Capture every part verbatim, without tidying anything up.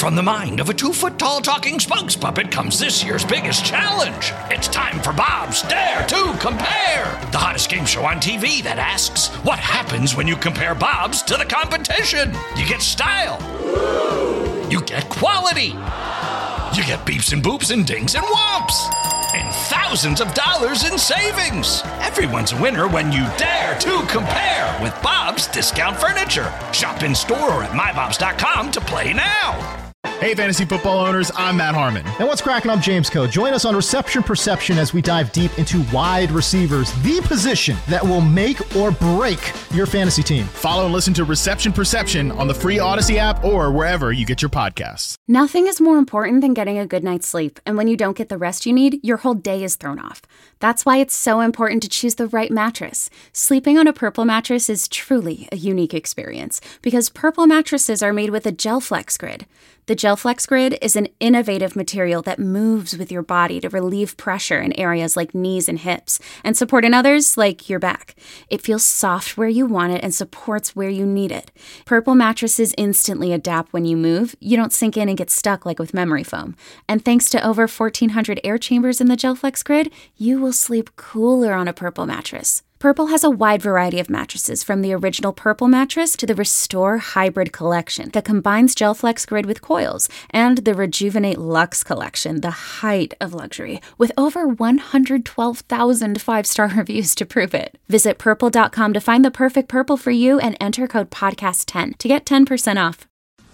from the mind of a two-foot-tall talking spokes puppet comes this year's biggest challenge. It's time for Bob's Dare to Compare, the hottest game show on T V that asks, what happens when you compare Bobs to the competition? You get style. You get quality. You get beeps and boops and dings and whomps. And thousands of dollars in savings. Everyone's a winner when you dare to compare with Bob's Discount Furniture. Shop in store or at my bobs dot com to play now. Hey, fantasy football owners, I'm Matt Harmon. And what's cracking? I'm James Coe. Join us on Reception Perception as we dive deep into wide receivers, the position that will make or break your fantasy team. Follow and listen to Reception Perception on the free Odyssey app or wherever you get your podcasts. Nothing is more important than getting a good night's sleep. And when you don't get the rest you need, your whole day is thrown off. That's why it's so important to choose the right mattress. Sleeping on a Purple mattress is truly a unique experience because Purple mattresses are made with a GelFlex Grid. The GelFlex Grid is an innovative material that moves with your body to relieve pressure in areas like knees and hips and support in others like your back. It feels soft where you want it and supports where you need it. Purple mattresses instantly adapt when you move. You don't sink in and get stuck like with memory foam. And thanks to over fourteen hundred air chambers in the GelFlex Grid, you will sleep cooler on a Purple mattress. Purple has a wide variety of mattresses, from the original Purple mattress to the Restore Hybrid collection that combines GelFlex Grid with coils, and the Rejuvenate Luxe collection, the height of luxury, with over one hundred twelve thousand five-star reviews to prove it. Visit purple dot com to find the perfect Purple for you and enter code podcast ten to get ten percent off.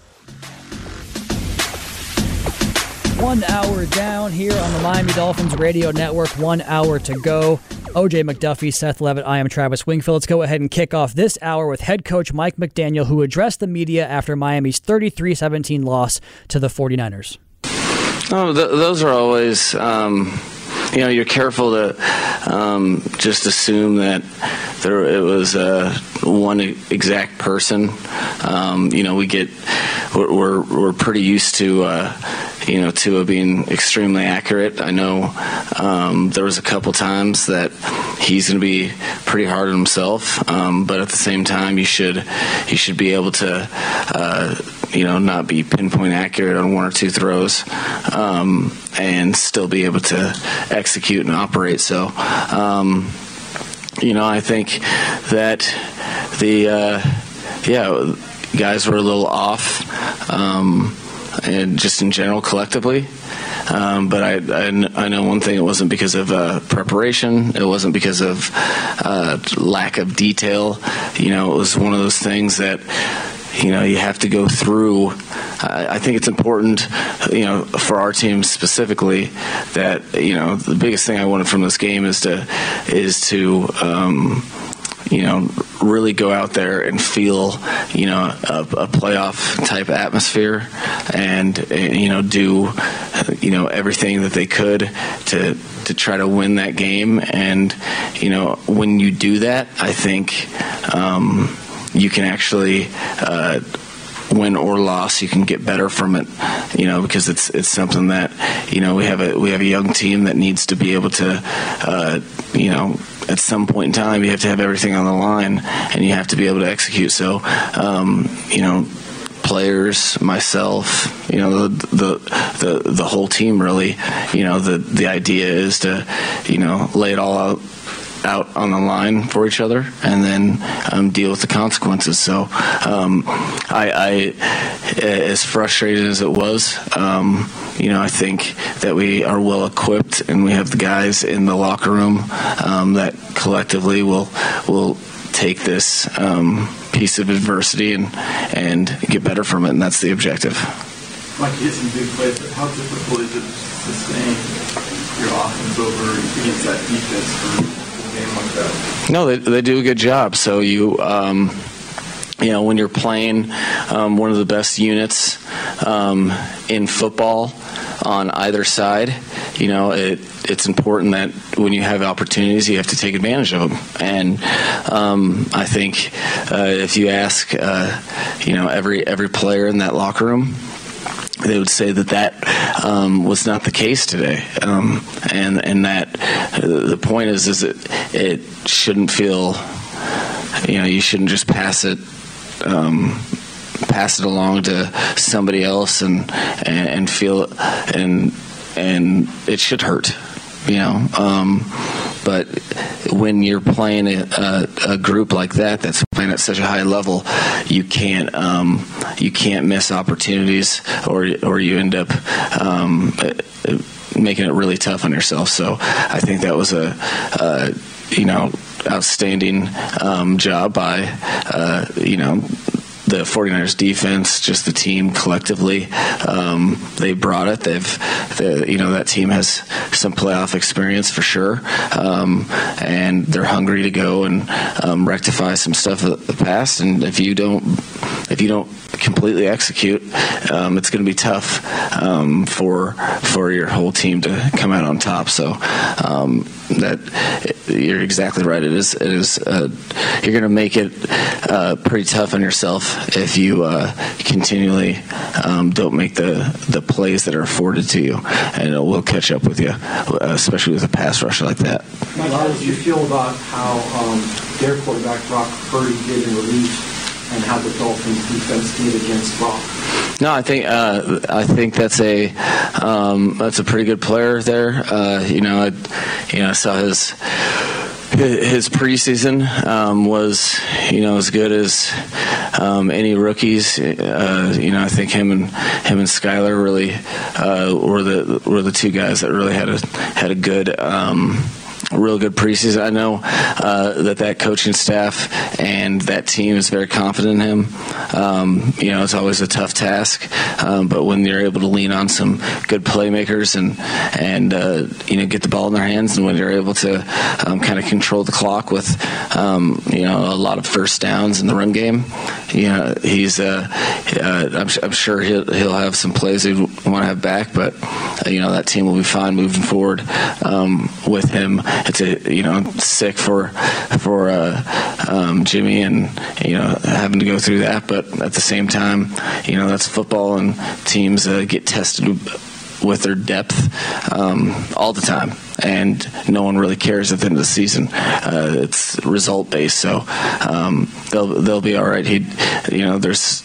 One hour down here on the Miami Dolphins Radio Network. One hour to go. O J McDuffie, Seth Levitt, I am Travis Wingfield. Let's go ahead and kick off this hour with head coach Mike McDaniel, who addressed the media after Miami's thirty-three seventeen loss to the forty-niners. Oh, th- those are always, um, you know, you're careful to um, just assume that there it was uh, one exact person. Um, you know, we get we're we're, we're pretty used to. Uh, you know, Tua being extremely accurate. I know um, there was a couple times that he's going to be pretty hard on himself, um, but at the same time, you should you should be able to, uh, you know, not be pinpoint accurate on one or two throws, um, and still be able to execute and operate. So, um, you know, I think that the uh, yeah guys were a little off. Um, and just in general collectively. Um, but I, I, I know one thing, it wasn't because of uh, preparation. It wasn't because of uh, lack of detail. You know, it was one of those things that, you know, you have to go through. I, I think it's important, you know, for our team specifically, that, you know, the biggest thing I wanted from this game is to, is to, um, you know, really go out there and feel, you know, a, a playoff type atmosphere, and, you know, do, you know, everything that they could to to try to win that game. And, you know, when you do that, I think um, you can actually uh, win or loss. You can get better from it, you know, because it's it's something that, you know, we have a we have a young team that needs to be able to, uh, you know. At some point in time, you have to have everything on the line, and you have to be able to execute. So, um, you know, players, myself, you know, the, the the the whole team really, you know, the the idea is to, you know, lay it all out out on the line for each other, and then um, deal with the consequences. So, um, I, I, as frustrated as it was, um, you know, I think that we are well equipped, and we have the guys in the locker room um, that collectively will will take this um, piece of adversity and and get better from it, and that's the objective. Mike, you hit some big plays, but how difficult is it to sustain your offense over against that defense for a game like that? No, they they do a good job. So you. Um, You know, when you're playing um, one of the best units um, in football on either side, you know, it, it's important that when you have opportunities, you have to take advantage of them. And um, I think uh, if you ask, uh, you know, every every player in that locker room, they would say that that um, was not the case today. Um, and and that uh, the point is, is it, it shouldn't feel, you know, you shouldn't just pass it. Um, pass it along to somebody else and and, and feel and and it should hurt, you know. Um, but when you're playing a, a, a group like that that's playing at such a high level, you can't um, you can't miss opportunities, or or you end up um, making it really tough on yourself. So I think that was a, a you know outstanding um, job by uh, you know. the 49ers defense, just the team collectively. Um, they brought it. They've, the, you know, that team has some playoff experience for sure, um, and they're hungry to go and um, rectify some stuff of the past. And if you don't, if you don't completely execute, um, it's going to be tough um, for for your whole team to come out on top. So um, that you're exactly right. It is. It is. Uh, you're going to make it uh, pretty tough on yourself if you uh, continually um, don't make the, the plays that are afforded to you, and it will catch up with you, especially with a pass rush like that. Mike, how did you feel about how um, their quarterback, Brock Purdy, did in relief, and how the Dolphins defense did against Brock? No, I think uh, I think that's a um, that's a pretty good player there. Uh, you know, I, you know, I saw his. His preseason um, was, you know, as good as um, any rookies. Uh, you know, I think him and him and Skyler really uh, were the were the two guys that really had a had a good. Um, real good preseason. I know uh, that that coaching staff and that team is very confident in him. Um, you know, it's always a tough task, um, but when you're able to lean on some good playmakers and and uh, you know get the ball in their hands, and when you're able to um, kind of control the clock with um, you know a lot of first downs in the run game, you know he's uh, uh, I'm, I'm sure he'll he'll have some plays he'd want to have back, but uh, you know that team will be fine moving forward um, with him. It's a, you know sick for for uh, um, Jimmy and you know having to go through that, but at the same time, you know that's football, and teams uh, get tested with their depth um, all the time, and no one really cares at the end of the season. Uh, it's result based, so um, they'll they'll be all right. He, you know, there's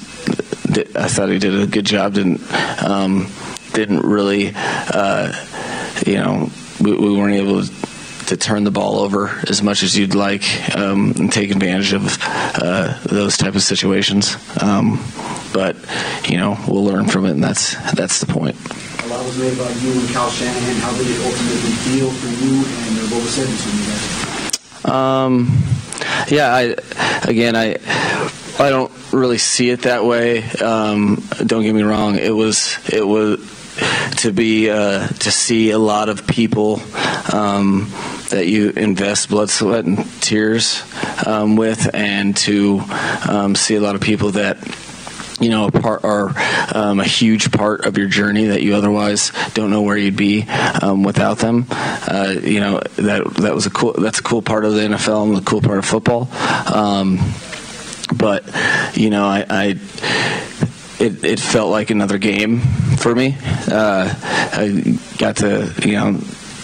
I thought he did a good job. Didn't um, didn't really, uh, you know, we, we weren't able to. to turn the ball over as much as you'd like um, and take advantage of uh, those type of situations. Um, but, you know, we'll learn from it, and that's that's the point. A lot was made about you and Kyle Shanahan. How did it ultimately feel for you, and uh, what was said between you guys? Um, yeah, I, again, I I don't really see it that way. Um, don't get me wrong. It was it was to be uh, to see a lot of people um, that you invest blood, sweat, and tears um, with, and to um, see a lot of people that you know part, are um, a huge part of your journey that you otherwise don't know where you'd be um, without them. Uh, you know that that was a cool. That's a cool part of the N F L and the cool part of football. Um, but you know, I. I It, it felt like another game for me. Uh, I got to, you know,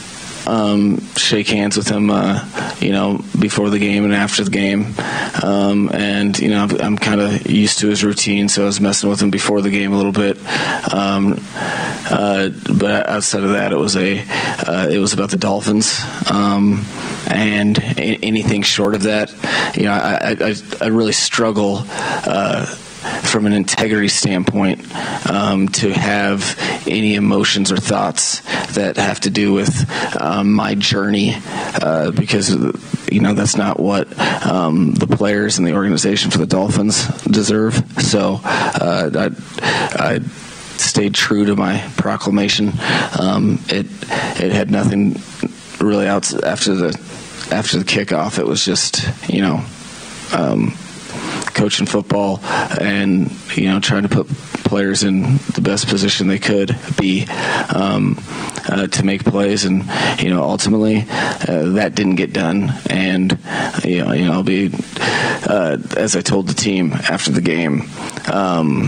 um, shake hands with him, uh, you know, before the game and after the game. Um, and, you know, I'm, I'm kind of used to his routine, so I was messing with him before the game a little bit. Um, uh, but outside of that, it was a, uh, it was about the Dolphins. Um, and a- anything short of that, you know, I, I, I really struggle, uh, from an integrity standpoint, um, to have any emotions or thoughts that have to do with um, my journey, uh, because you know that's not what um, the players and the organization for the Dolphins deserve. So uh, I, I stayed true to my proclamation. Um, it it had nothing really out after the after the kickoff. It was just you know. Um, coaching football and you know trying to put players in the best position they could be um, uh, to make plays, and you know ultimately uh, that didn't get done. And you know, you know I'll be uh, as I told the team after the game, um,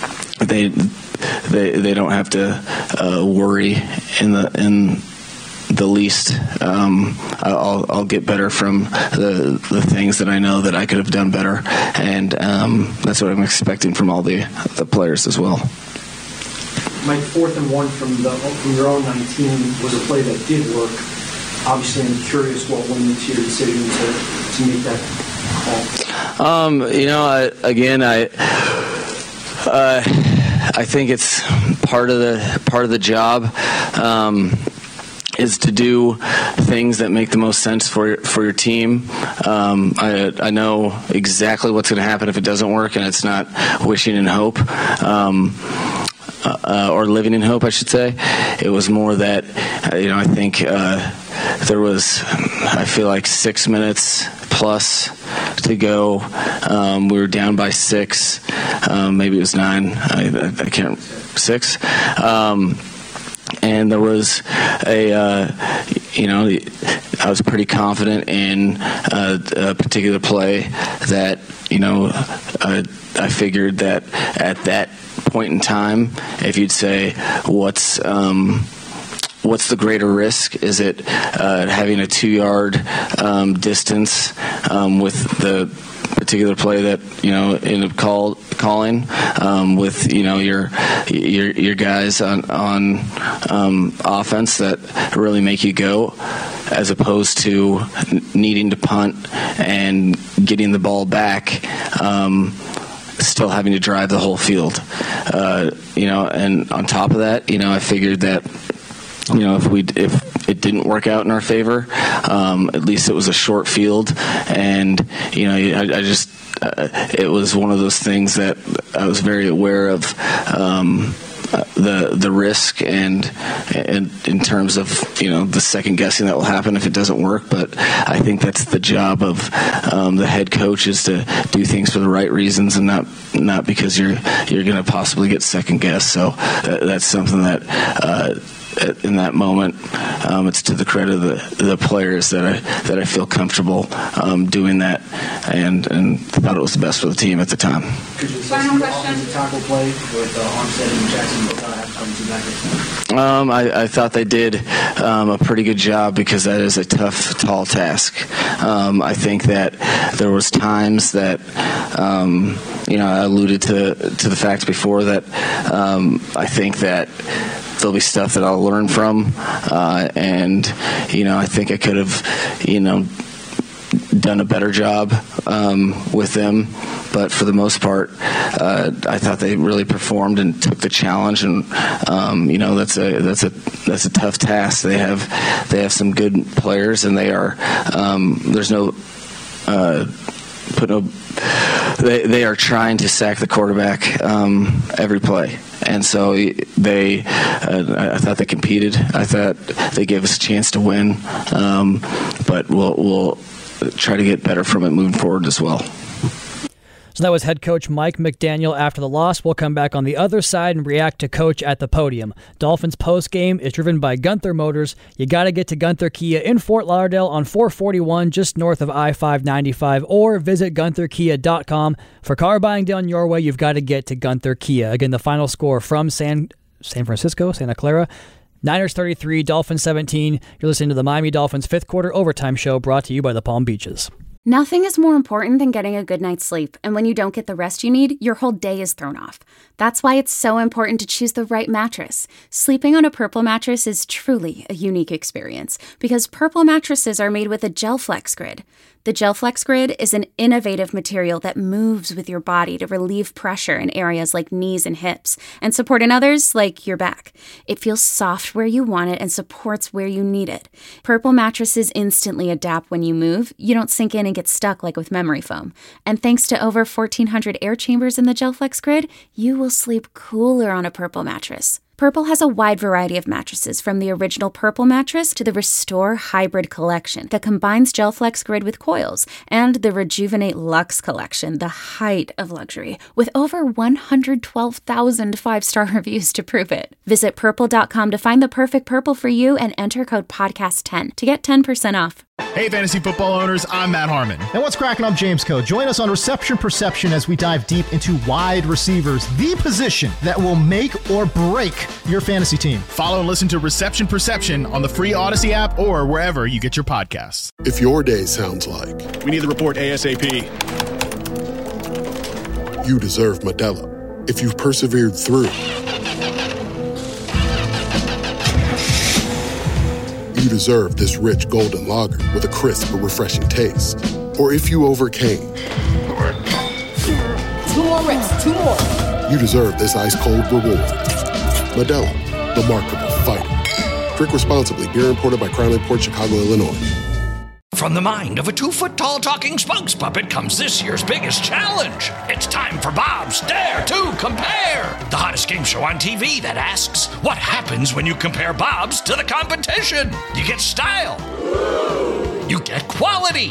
they they they don't have to uh, worry in the in the least. Um, I'll, I'll get better from the the things that I know that I could have done better, and um, that's what I'm expecting from all the the players as well. Mike, fourth and one from the from your own nineteen was a play that did work. Obviously, I'm curious what went into your decision to, to make that call. Um, you know, I, again, I uh, I think it's part of the part of the job. Um, is to do things that make the most sense for your, for your team. Um, I, I know exactly what's going to happen if it doesn't work, and it's not wishing and hope. Um, Uh, or living in hope, I should say. It was more that, uh, you know, I think uh, there was, I feel like six minutes plus to go. Um, we were down by six. Um, maybe it was nine. I, I can't, six. Um, and there was a, uh, you know, I was pretty confident in uh, a particular play that, you know, uh, I figured that at that point in time, if you'd say what's um, what's the greater risk? Is it uh, having a two-yard um, distance um, with the particular play that you know ended up call, calling um, with you know your your your guys on on um, offense that really make you go, as opposed to needing to punt and getting the ball back. Um, still having to drive the whole field, uh, you know, and on top of that, you know, I figured that, you know, if we if it didn't work out in our favor, um, at least it was a short field, and you know, I, I just uh, it was one of those things that I was very aware of. Um, the the risk and, and in terms of you know the second guessing that will happen if it doesn't work, but I think that's the job of um, the head coach, is to do things for the right reasons and not not because you're you're going to possibly get second guessed. So that, that's something that uh, in that moment, um, it's to the credit of the, the players that I that I feel comfortable um, doing that, and and thought it was the best for the team at the time. Final question. Tackle play with uh, Armstead and Jackson have come to that. Um, I, I thought they did um, a pretty good job, because that is a tough, tall task. Um, I think that there was times that, um, you know, I alluded to to the fact before that um, I think that there'll be stuff that I'll learn from, uh, and you know, I think I could have, you know, done a better job um, with them. But for the most part, uh, I thought they really performed and took the challenge. And um, you know, that's a that's a that's a tough task. They have they have some good players, and they are um, there's no uh, put no. They they are trying to sack the quarterback um, every play, and so they. Uh, I thought they competed. I thought they gave us a chance to win, um, but we'll we'll try to get better from it moving forward as well. So that was head coach Mike McDaniel after the loss. We'll come back on the other side and react to Coach at the podium. Dolphins post-game is driven by Gunther Motors. You got to get to Gunther Kia in Fort Lauderdale on four forty-one, just north of I five ninety-five, or visit gunther kia dot com. For car buying done your way, you've got to get to Gunther Kia. Again, the final score from San San Francisco, Santa Clara, Niners thirty-three, Dolphins seventeen. You're listening to the Miami Dolphins fifth quarter overtime show, brought to you by the Palm Beaches. Nothing is more important than getting a good night's sleep, and when you don't get the rest you need, your whole day is thrown off. That's why it's so important to choose the right mattress. Sleeping on a Purple mattress is truly a unique experience, because Purple mattresses are made with a GelFlex Grid. The GelFlex Grid is an innovative material that moves with your body to relieve pressure in areas like knees and hips, and support in others like your back. It feels soft where you want it and supports where you need it. Purple mattresses instantly adapt when you move. You don't sink in and get stuck like with memory foam. And thanks to over fourteen hundred air chambers in the GelFlex Grid, you will sleep cooler on a Purple mattress. Purple has a wide variety of mattresses, from the original Purple mattress to the Restore Hybrid collection that combines GelFlex Grid with coils, and the Rejuvenate Luxe collection, the height of luxury, with over one hundred twelve thousand five-star reviews to prove it. Visit purple dot com to find the perfect Purple for you and enter code podcast ten to get ten percent off. Hey, fantasy football owners, I'm Matt Harmon. And what's cracking? I'm James Coe. Join us on Reception Perception as we dive deep into wide receivers, the position that will make or break your fantasy team. Follow and listen to Reception Perception on the free Odyssey app or wherever you get your podcasts. If your day sounds like we need the report ASAP, you deserve Modelo. If you've persevered through, you deserve this rich golden lager with a crisp but refreshing taste. Or if you overcame, two more reps, two more. You deserve this ice cold reward. Modelo, the mark of a fighter. Drink responsibly. Beer imported by Crown Port Chicago, Illinois. From the mind of a two-foot-tall talking spokes puppet comes this year's biggest challenge. It's time for Bob's Dare to Compare, the hottest game show on T V that asks, what happens when you compare Bob's to the competition? You get style. You get quality.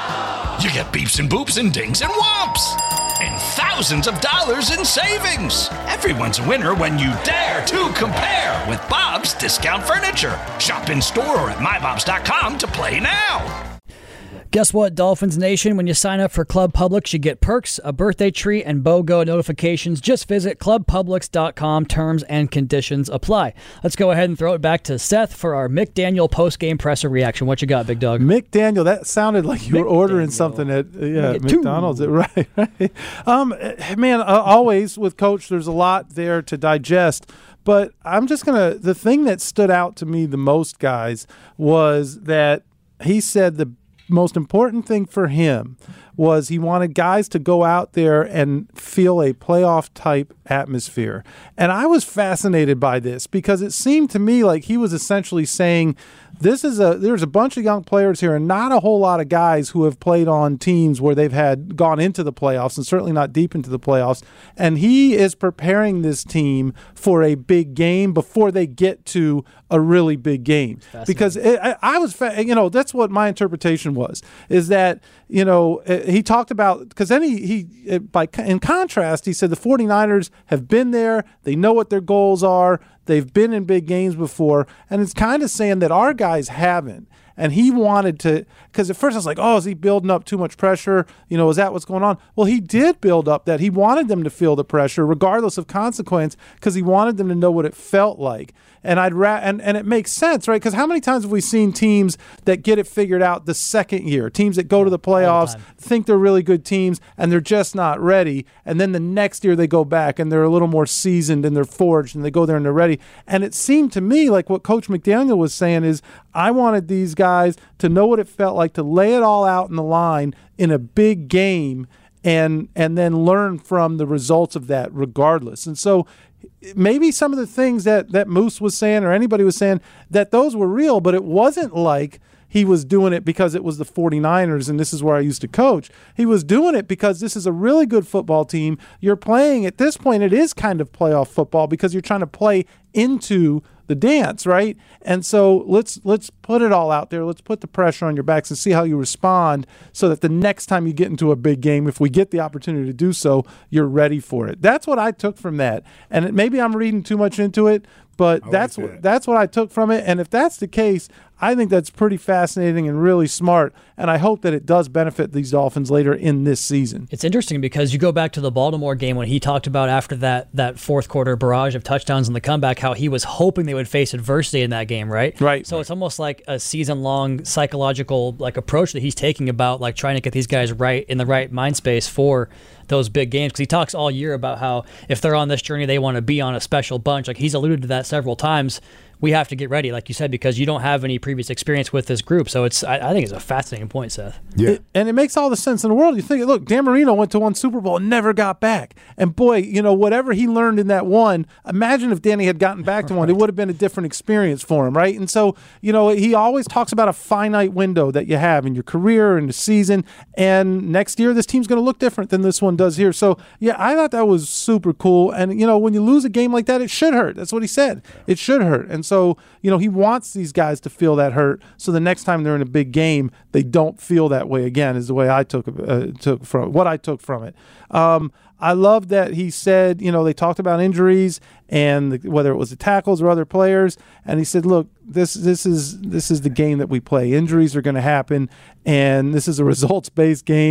You get beeps and boops and dings and whomps. And thousands of dollars in savings. Everyone's a winner when you dare to compare with Bob's Discount Furniture. Shop in store or at my bobs dot com to play now. Guess what, Dolphins Nation? When you sign up for Club Publix, you get perks, a birthday treat, and BOGO notifications. Just visit club publix dot com. Terms and conditions apply. Let's go ahead and throw it back to Seth for our McDaniel post-game presser reaction. What you got, Big Dog? McDaniel, that sounded like you were ordering something at uh, yeah, McDonald's. Two. Right, right. Um, man, uh, always with Coach, there's a lot there to digest. But I'm just going to – the thing that stood out to me the most, guys, was that he said the – most important thing for him was he wanted guys to go out there and feel a playoff type atmosphere. And I was fascinated by this because it seemed to me like he was essentially saying this is a there's a bunch of young players here and not a whole lot of guys who have played on teams where they've had gone into the playoffs and certainly not deep into the playoffs. And he is preparing this team for a big game before they get to a really big game. Because it, I, I was, fa- you know, that's what my interpretation was, is that, you know, he talked about, because then he, he by in contrast, he said the 49ers have been there, they know what their goals are, they've been in big games before, and it's kind of saying that our guys haven't. And he wanted to, because at first I was like, oh, is he building up too much pressure? You know, is that what's going on? Well, he did build up that. He wanted them to feel the pressure regardless of consequence because he wanted them to know what it felt like. And I'd ra- and, and it makes sense, right? Because how many times have we seen teams that get it figured out the second year, teams that go to the playoffs, the think they're really good teams, and they're just not ready, and then the next year they go back and they're a little more seasoned and they're forged and they go there and they're ready. And it seemed to me like what Coach McDaniel was saying is, I wanted these guys to know what it felt like to lay it all out in the line in a big game and and then learn from the results of that regardless. And so maybe some of the things that, that Moose was saying or anybody was saying, that those were real, but it wasn't like he was doing it because it was the 49ers and this is where I used to coach. He was doing it because this is a really good football team. You're playing, at this point, it is kind of playoff football because you're trying to play into the dance, right? And so let's let's put it all out there. Let's put the pressure on your backs and see how you respond so that the next time you get into a big game, if we get the opportunity to do so, you're ready for it. That's what I took from that. And it, maybe I'm reading too much into it, but that's like that. what that's what I took from it. And if that's the case, I think that's pretty fascinating and really smart, and I hope that it does benefit these Dolphins later in this season. It's interesting because you go back to the Baltimore game when he talked about after that that fourth quarter barrage of touchdowns in the comeback, how he was hoping they would face adversity in that game, right? Right. So it's almost like a season-long psychological like approach that he's taking about like trying to get these guys right in the right mind space for those big games, because he talks all year about how if they're on this journey, they want to be on a special bunch. Like he's alluded to that several times. We have to get ready, like you said, because you don't have any previous experience with this group. So it's, I, I think it's a fascinating point, Seth. Yeah, it, and it makes all the sense in the world. You think, look, Dan Marino went to one Super Bowl and never got back. And boy, you know, whatever he learned in that one, imagine if Danny had gotten back to right. one, it would have been a different experience for him, right? And so, you know, he always talks about a finite window that you have in your career and the season. And next year, this team's going to look different than this one does here. So, yeah, I thought that was super cool. And, you know, when you lose a game like that, it should hurt. That's what he said. It should hurt. And so, you know, he wants these guys to feel that hurt, so the next time they're in a big game, they don't feel that way again. Is the way I took uh, took from what I took from it. Um, I love that he said, you know, they talked about injuries and the, whether it was the tackles or other players, and he said, look, this this is this is the game that we play. Injuries are going to happen, and this is a results-based game.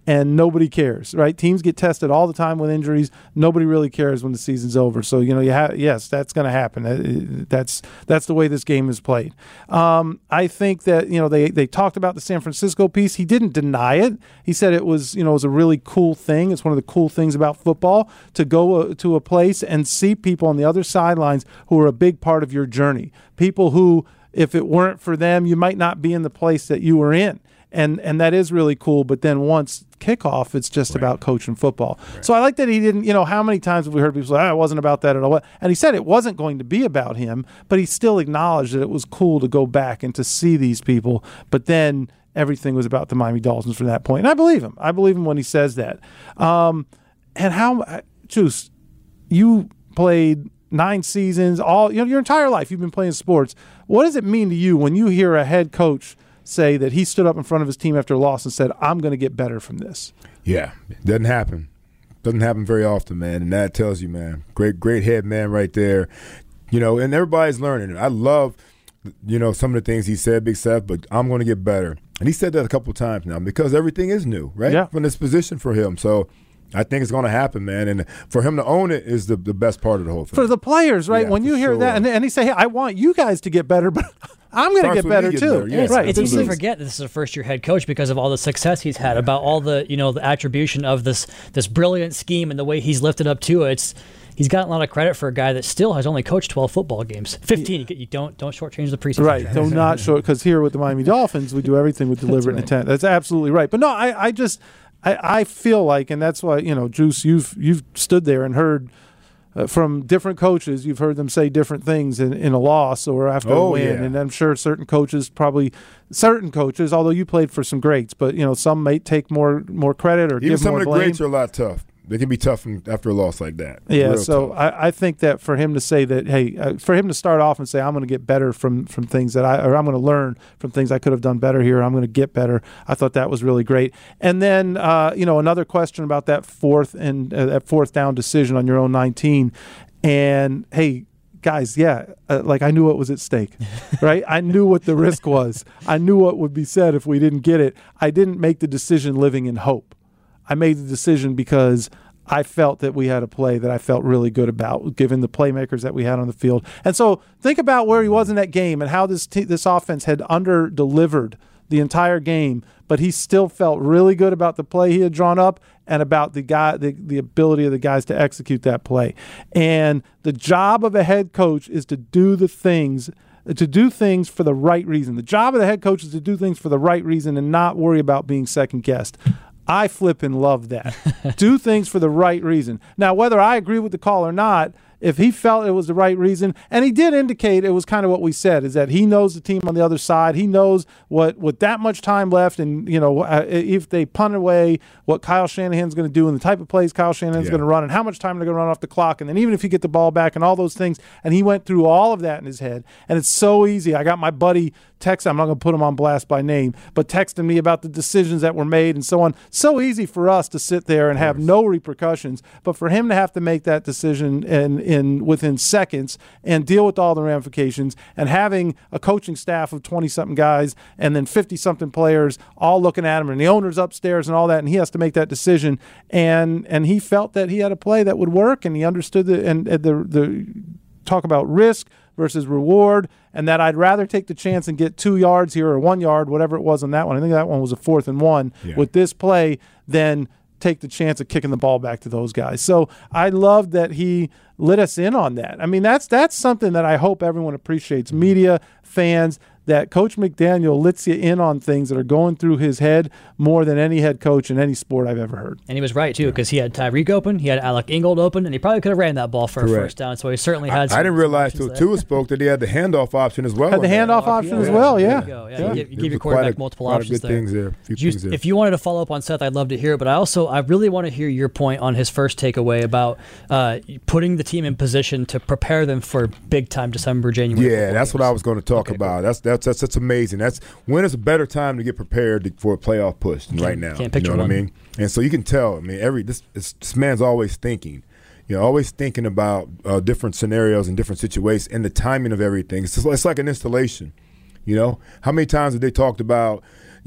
and nobody cares, right? Teams get tested all the time with injuries. Nobody really cares when the season's over. So, you know, you have yes, that's going to happen. That's that's the way this game is played. Um, I think that, you know, they, they talked about the San Francisco piece. He didn't deny it. He said it was, you know, it was a really cool thing. It's one of the cool things about football to go to a place and see people on the other sidelines who are a big part of your journey. People who, if it weren't for them, you might not be in the place that you were in. And and that is really cool. But then once kickoff, it's just right. about coaching football. Right. So I like that he didn't, you know, how many times have we heard people say, oh, it wasn't about that at all. And he said it wasn't going to be about him, but he still acknowledged that it was cool to go back and to see these people. But then everything was about the Miami Dolphins from that point. And I believe him. I believe him when he says that. Um, and how, Juice, you played nine seasons, all, you know, your entire life you've been playing sports. What does it mean to you when you hear a head coach say that he stood up in front of his team after a loss and said, I'm going to get better from this? Yeah, it doesn't happen. Doesn't happen very often, man. And that tells you, man, great, great head man right there. You know, and everybody's learning. I love, you know, some of the things he said, Big Seth, but I'm going to get better. And he said that a couple of times now because everything is new, right? Yeah. From this position for him. So I think it's going to happen, man. And for him to own it is the, the best part of the whole thing. For the players, right? Yeah, when you hear sure. that, and, and he say, hey, I want you guys to get better, but I'm going to get better too. Better. Yeah, it's, right. it's easy to forget that this is a first-year head coach because of all the success he's had, about all the, you know, the attribution of this this brilliant scheme and the way he's lifted up to it. It's he's gotten a lot of credit for a guy that still has only coached twelve football games. fifteen. You, you don't don't shortchange the preseason. Right. Do not short, because here with the Miami Dolphins, we do everything with deliberate right. intent. That's absolutely right. But no, I, I just I, I feel like, and that's why, you know, Juice, you've you've stood there and heard. Uh, from different coaches, you've heard them say different things in, in a loss or after oh, a win. Yeah. And I'm sure certain coaches probably, certain coaches, although you played for some greats, but, you know, some may take more more credit or Even give some more of the blame. greats are a lot tough. They can be tough after a loss like that. Yeah, Real so tough. I, I think that for him to say that, hey, uh, for him to start off and say, I'm going to get better from, from things that I, or I'm going to learn from things I could have done better here, I'm going to get better, I thought that was really great. And then, uh, you know, another question about that fourth and uh, that fourth down decision on your own nineteen. And, hey, guys, yeah, uh, like I knew what was at stake, right? I knew what the risk was. I knew what would be said if we didn't get it. I didn't make the decision living in hope. I made the decision because I felt that we had a play that I felt really good about, given the playmakers that we had on the field. And so think about where he was in that game and how this t- this offense had under-delivered the entire game, but he still felt really good about the play he had drawn up and about the guy, the, the ability of the guys to execute that play. And the job of a head coach is to do the things to do things for the right reason. The job of the head coach is to do things for the right reason and not worry about being second-guessed. I flippin' love that. Do things for the right reason. Now, whether I agree with the call or not, if he felt it was the right reason, and he did indicate it was kind of what we said, is that he knows the team on the other side. He knows what with that much time left, and you know uh, if they punt away, what Kyle Shanahan's going to do and the type of plays Kyle Shanahan's yeah. going to run and how much time they're going to run off the clock, and then even if you get the ball back and all those things. And he went through all of that in his head, and it's so easy. I got my buddy text, I'm not going to put him on blast by name, but texting me about the decisions that were made and so on. So easy for us to sit there and have no repercussions, but for him to have to make that decision in, in within seconds and deal with all the ramifications, and having a coaching staff of twenty-something guys and then fifty-something players all looking at him, and the owner's upstairs and all that, and he has to make that decision. And and he felt that he had a play that would work, and he understood the, and, and the, the talk about risk versus reward, and that I'd rather take the chance and get two yards here or one yard, whatever it was on that one. I think that one was a fourth and one yeah. with this play, than take the chance of kicking the ball back to those guys. So I love that he lit us in on that. I mean, that's that's something that I hope everyone appreciates, media, fans, that Coach McDaniel lets you in on things that are going through his head more than any head coach in any sport I've ever heard. And he was right, too, because he had Tyreek open, he had Alec Ingold open, and he probably could have ran that ball for Correct. a first down, so he certainly had I, some I didn't realize until Tua spoke that he had the handoff option as well. Had the handoff option yeah. as well, yeah. There you go. Yeah, yeah. You give, you give your quarterback a, multiple quite options a good there. Things there. Few You, things there. If you wanted to follow up on Seth, I'd love to hear it, but I also I really want to hear your point on his first takeaway about uh, putting the team in position to prepare them for big-time December, January. Yeah, that's games. what I was going to talk okay, about. cool. That's, that's that's that's amazing. That's when is a better time to get prepared to, for a playoff push than right now. Can't picture you know what one. I mean? And so you can tell. I mean, every this this, this man's always thinking. You know, always thinking about uh, different scenarios and different situations and the timing of everything. It's, just, it's like an installation. You know, how many times have they talked about,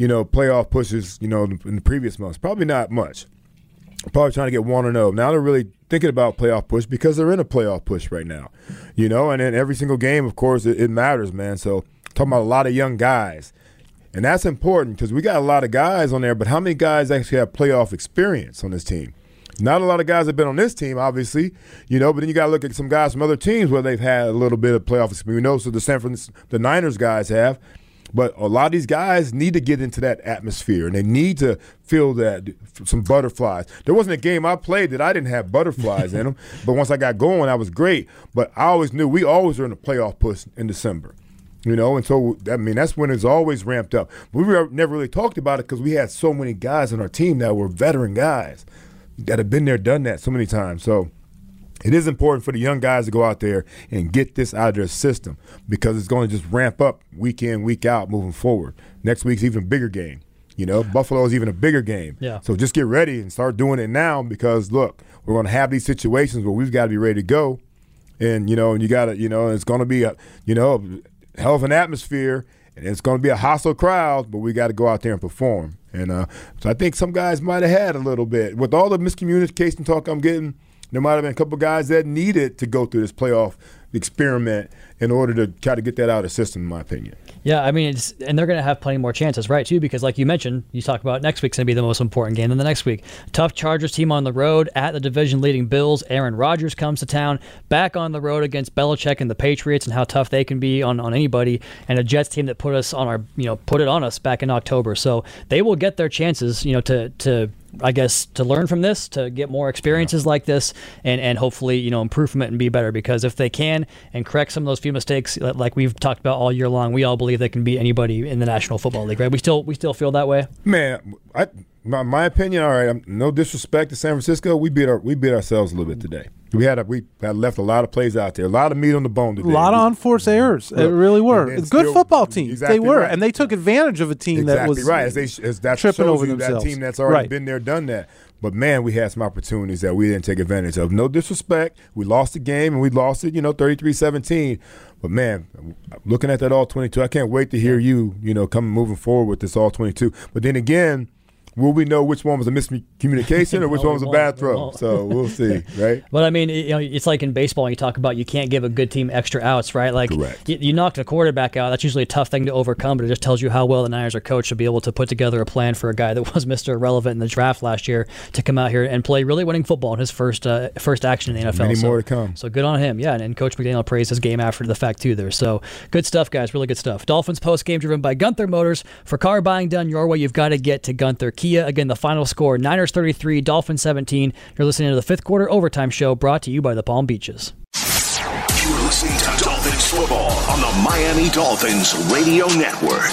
you know, playoff pushes, you know, in the previous months? Probably not much. Probably trying to get one and oh. Now they're really thinking about playoff push because they're in a playoff push right now, you know. And then every single game, of course, it, it matters, man. So talking about a lot of young guys, and that's important because we got a lot of guys on there. But how many guys actually have playoff experience on this team? Not a lot of guys have been on this team, obviously, you know. But then you got to look at some guys from other teams where they've had a little bit of playoff experience. We know so the San Francisco, the Niners guys have. But a lot of these guys need to get into that atmosphere, and they need to feel that some butterflies. There wasn't a game I played that I didn't have butterflies in them, but once I got going, I was great. But I always knew we always were in a playoff push in December, you know, and so, I mean, that's when it's always ramped up. We were, never really talked about it because we had so many guys on our team that were veteran guys that have been there, done that so many times. So it is important for the young guys to go out there and get this out of their system because it's going to just ramp up week in, week out moving forward. Next week's even a bigger game. You know, Buffalo is even a bigger game. Yeah. So just get ready and start doing it now because, look, we're going to have these situations where we've got to be ready to go. And, you know, and you got to, you know, it's going to be, a, you know, hell of an atmosphere and it's going to be a hostile crowd, but we got to go out there and perform. And uh, so I think some guys might have had a little bit. With all the miscommunication talk I'm getting, there might have been a couple guys that needed to go through this playoff experiment in order to try to get that out of the system, in my opinion. Yeah, I mean, it's, and they're going to have plenty more chances, right, too, because like you mentioned, you talk about next week's going to be the most important game than the next week. Tough Chargers team on the road at the division-leading Bills. Aaron Rodgers comes to town, back on the road against Belichick and the Patriots and how tough they can be on, on anybody, and a Jets team that put us on our, you know, put it on us back in October. So they will get their chances, you know, to to I guess, to learn from this, to get more experiences like this, and, and hopefully, you know, improve from it and be better. Because if they can and correct some of those few mistakes, like we've talked about all year long, we all believe they can beat anybody in the National Football League, right? We still we still feel that way. Man, I, my, my opinion. All right, I'm, no disrespect to San Francisco, we beat our we beat ourselves a little bit today. We had a, we had left a lot of plays out there, a lot of meat on the bone today. A lot of unforced errors. It really were. It's a good still, football team. Exactly they were, right. and they took advantage of a team exactly that was right. As they, as that tripping shows over you themselves. That team that's already right. been there, done that. But, man, we had some opportunities that we didn't take advantage of. No disrespect. We lost the game, and we lost it, you know, thirty-three seventeen. But, man, looking at that all twenty-two, I can't wait to hear you, you know, come moving forward with this all twenty-two. But then again, will we know which one was a miscommunication or which no, one was a bad throw? So we'll see, right? But, I mean, you know, it's like in baseball, you talk about you can't give a good team extra outs, right? Like, you, you knocked a quarterback out. That's usually a tough thing to overcome, but it just tells you how well the Niners are coached to be able to put together a plan for a guy that was Mister Irrelevant in the draft last year to come out here and play really winning football in his first uh, first action in the N F L. Many so, more to come. So good on him. Yeah, and, and Coach McDaniel praised his game after the fact, too, there. So good stuff, guys. Really good stuff. Dolphins post-game driven by Gunther Motors. For car buying done your way, you've got to get to Gunther Kia. Again, the final score, Niners thirty-three, Dolphins seventeen. You're listening to the fifth quarter overtime show brought to you by the Palm Beaches. You're listening to Dolphins football on the Miami Dolphins Radio Network.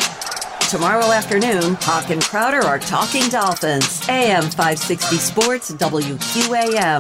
Tomorrow afternoon, Hawk and Crowder are talking Dolphins. A M five sixty Sports, W Q A M.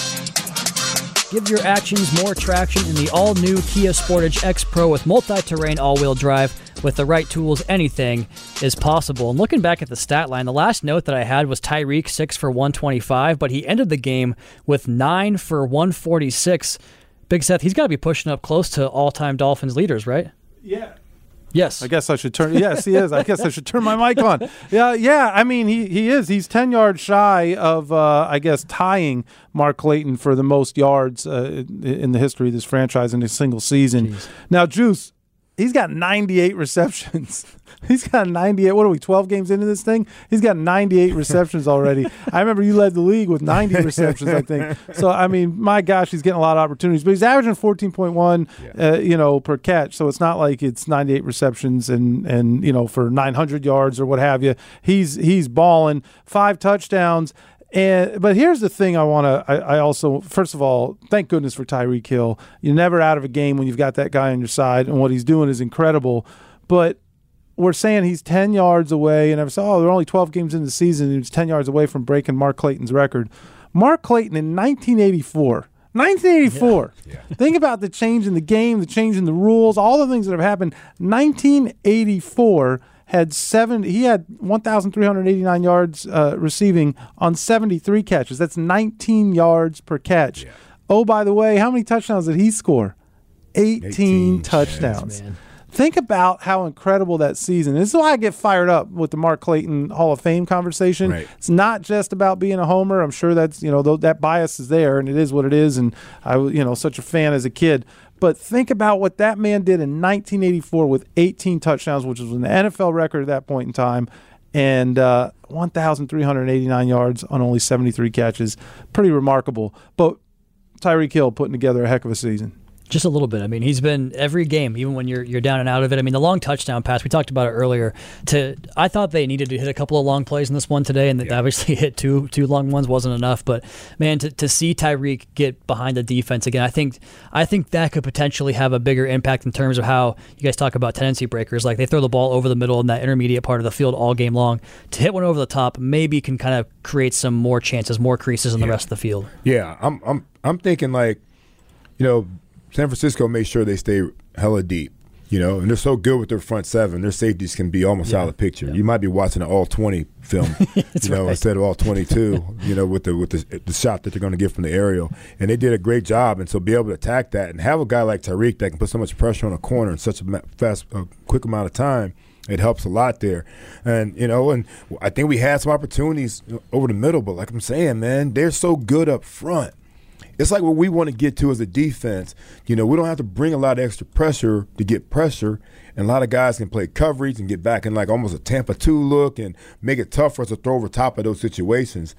Give your actions more traction in the all-new Kia Sportage X Pro with multi-terrain all-wheel drive. With the right tools, anything is possible. And looking back at the stat line, the last note that I had was Tyreek, six for one twenty-five, but he ended the game with nine for one forty-six. Big Seth, he's got to be pushing up close to all-time Dolphins leaders, right? Yeah. Yes. I guess I should turn. Yes, he is. I guess I should turn my mic on. Yeah, yeah. I mean, he, he is. He's ten yards shy of, uh, I guess, tying Mark Clayton for the most yards uh, in the history of this franchise in a single season. Jeez. Now, Juice, he's got ninety-eight receptions. He's got ninety-eight. What are we, twelve games into this thing? He's got ninety-eight receptions already. I remember you led the league with ninety receptions, I think. So, I mean, my gosh, he's getting a lot of opportunities. But he's averaging fourteen point one, yeah. uh, you know, per catch. So it's not like it's ninety-eight receptions and, and you know, for nine hundred yards or what have you. He's he's balling. Five touchdowns. And but here's the thing I want to I, I also first of all thank goodness for Tyreek Hill. You're never out of a game when you've got that guy on your side, and what he's doing is incredible. But we're saying he's ten yards away, and I was oh they're only twelve games into the season, and he's ten yards away from breaking Mark Clayton's record. Mark Clayton in nineteen eighty-four. nineteen eighty-four. Yeah. Yeah. Think about the change in the game, the change in the rules, all the things that have happened. nineteen eighty-four. Had seven. He had one thousand three hundred eighty-nine yards uh, receiving on seventy-three catches. That's nineteen yards per catch. Yeah. Oh, by the way, how many touchdowns did he score? eighteen, eighteen touchdowns. Yes, Think about how incredible that season. This is why I get fired up with the Mark Clayton Hall of Fame conversation. Right. It's not just about being a homer. I'm sure that's, you know, th- that bias is there, and it is what it is. And I was, you know, such a fan as a kid. But think about what that man did in nineteen eighty-four with eighteen touchdowns, which was an N F L record at that point in time, and uh, one thousand three hundred eighty-nine yards on only seventy-three catches. Pretty remarkable. But Tyreek Hill putting together a heck of a season. Just a little bit. I mean, he's been every game, even when you're you're down and out of it. I mean, the long touchdown pass, we talked about it earlier. To I thought they needed to hit a couple of long plays in this one today, and they yeah. obviously hit two two long ones wasn't enough. But man, to, to see Tyreek get behind the defense again, I think I think that could potentially have a bigger impact in terms of how you guys talk about tendency breakers. Like they throw the ball over the middle in that intermediate part of the field all game long. To hit one over the top, maybe can kind of create some more chances, more creases in yeah. the rest of the field. Yeah, I'm I'm I'm thinking like, you know, San Francisco made sure they stay hella deep, you know, and they're so good with their front seven. Their safeties can be almost yeah. out of the picture. Yeah. You might be watching an all twenty film, you know, right. instead of all twenty-two, you know, with the with the, the shot that they're going to get from the aerial. And they did a great job. And so be able to attack that and have a guy like Tyreek that can put so much pressure on a corner in such a fast, a quick amount of time, it helps a lot there. And, you know, and I think we had some opportunities over the middle, but like I'm saying, man, they're so good up front. It's like what we want to get to as a defense. You know, we don't have to bring a lot of extra pressure to get pressure, and a lot of guys can play coverage and get back in like almost a Tampa two look and make it tough for us to throw over top of those situations.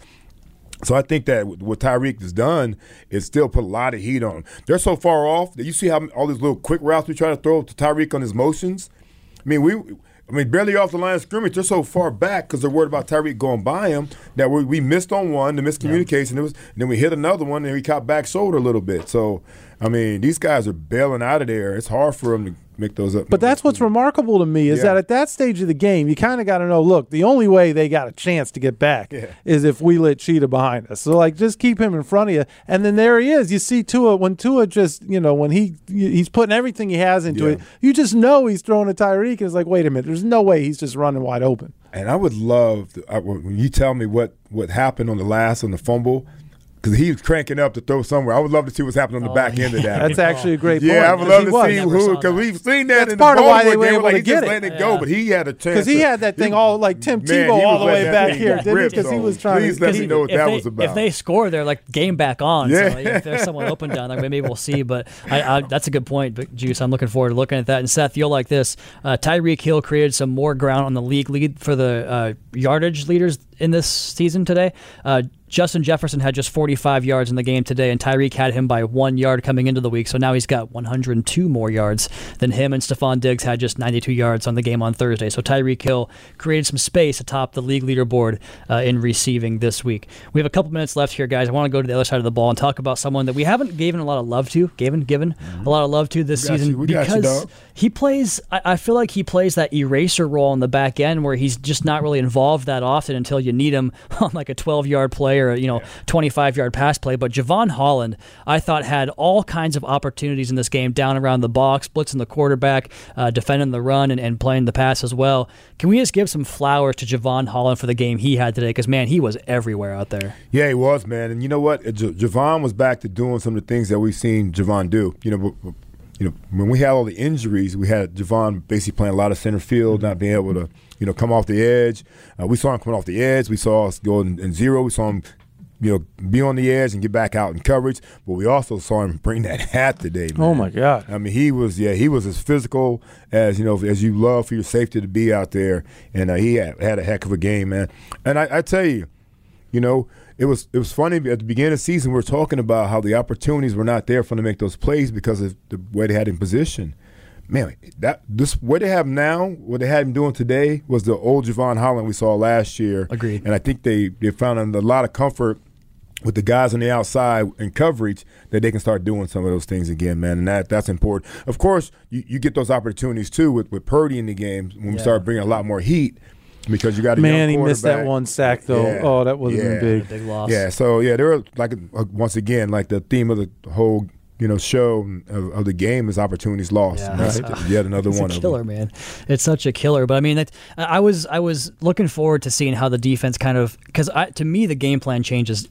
So I think that what Tyreek has done is still put a lot of heat on him. They're so far off that you see how all these little quick routes we try to throw to Tyreek on his motions. I mean, we – I mean, barely off the line of scrimmage. They're so far back because they're worried about Tyreek going by him that we, we missed on one, the miscommunication. Yeah. It was, and then we hit another one, and we caught back shoulder a little bit. So, I mean, these guys are bailing out of there. It's hard for them to make those up. But that's what's remarkable to me is yeah. that at that stage of the game, you kind of got to know, look, the only way they got a chance to get back yeah. is if we let Cheetah behind us. So, like, just keep him in front of you. And then there he is. You see Tua, when Tua just, you know, when he he's putting everything he has into yeah. it, you just know he's throwing to Tyreek, and it's like, wait a minute, there's no way he's just running wide open. And I would love, to, I, when you tell me what, what happened on the last, on the fumble, because he was cranking up to throw somewhere. I would love to see what's happening on the oh, back yeah. end of that. That's actually a great point. Yeah, I would love to was. see who, because we've seen that That's in part the of why they Baltimore were game. able Like, to he get just it. let it yeah. go, but he had a chance. Because he had that thing all like Tim Man, Tebow all the way back here, didn't he? Because he was trying Please to. let me know what if that they, was about. If they score, they're like game back on. Yeah. So if there's someone open down there, maybe we'll see. But I, I, that's a good point, but Juice. I'm looking forward to looking at that. And Seth, you'll like this. Uh, Tyreek Hill created some more ground on the league lead for the uh, yardage leaders in this season today. Uh, Justin Jefferson had just forty-five yards in the game today, and Tyreek had him by one yard coming into the week. So now he's got one hundred two more yards than him, and Stephon Diggs had just ninety-two yards on the game on Thursday. So Tyreek Hill created some space atop the league leaderboard uh, in receiving this week. We have a couple minutes left here, guys. I want to go to the other side of the ball and talk about someone that we haven't given a lot of love to, given given mm-hmm. a lot of love to this season you. because you, he plays. I, I feel like he plays that eraser role on the back end where he's just not really involved that often until you need him on like a twelve-yard play or you know. Yeah. twenty-five-yard pass play, but Javon Holland, I thought, had all kinds of opportunities in this game down around the box, blitzing the quarterback, uh, defending the run, and, and playing the pass as well. Can we just give some flowers to Javon Holland for the game he had today? Because, man, he was everywhere out there. Yeah, he was, man. And you know what? J- Javon was back to doing some of the things that we've seen Javon do. You know, you know, when we had all the injuries, we had Javon basically playing a lot of center field, not being able to, you know, come off the edge. Uh, we saw him coming off the edge. We saw us go in, in zero. We saw him you know, be on the edge and get back out in coverage. But we also saw him bring that hat today, man. Oh, my God. I mean, he was, yeah, he was as physical as, you know, as you love for your safety to be out there. And uh, he had, had a heck of a game, man. And I, I tell you, you know, it was it was funny at the beginning of the season we were talking about how the opportunities were not there for them to make those plays because of the way they had in position. Man, that this what they have now, what they had him doing today was the old Javon Holland we saw last year. Agreed. And I think they, they found a lot of comfort with the guys on the outside in coverage that they can start doing some of those things again, man, and that that's important. Of course, you, you get those opportunities too with, with Purdy in the game when we yeah. start bringing a lot more heat because you got a man, young he missed that one sack though. Yeah. Oh, that would have yeah. been big. Big loss. Yeah, so yeah, there were like uh, once again like the theme of the whole you know show of, of the game is opportunities lost. Yeah, and that's uh, yet another it's one. A of killer, them. man. It's such a killer. But I mean, that, I was I was looking forward to seeing how the defense kind of because to me the game plan changes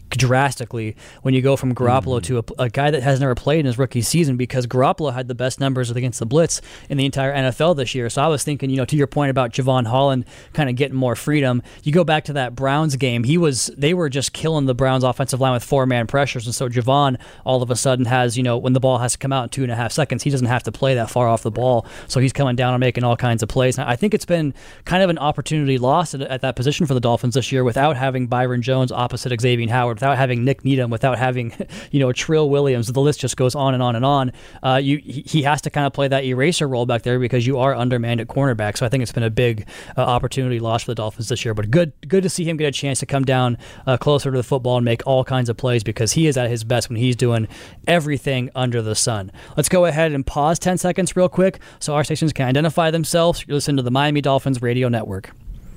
drastically when you go from Garoppolo mm-hmm. to a, a guy that has never played in his rookie season, because Garoppolo had the best numbers against the blitz in the entire N F L this year. So I was thinking, you know, to your point about Javon Holland kind of getting more freedom, you go back to that Browns game, he was they were just killing the Browns offensive line with four-man pressures, and so Javon all of a sudden has, you know, when the ball has to come out in two and a half seconds, he doesn't have to play that far off the ball, so he's coming down and making all kinds of plays. And I think it's been kind of an opportunity lost at, at that position for the Dolphins this year without having Byron Jones opposite Xavier Howard, without having Nick Needham, without having, you know, Trill Williams. The list just goes on and on and on. Uh, you he has to kind of play that eraser role back there because you are undermanned at cornerback. So I think it's been a big uh, opportunity lost for the Dolphins this year. But good good to see him get a chance to come down uh, closer to the football and make all kinds of plays, because he is at his best when he's doing everything under the sun. Let's go ahead and pause ten seconds real quick so our stations can identify themselves. You're listening to the Miami Dolphins Radio Network.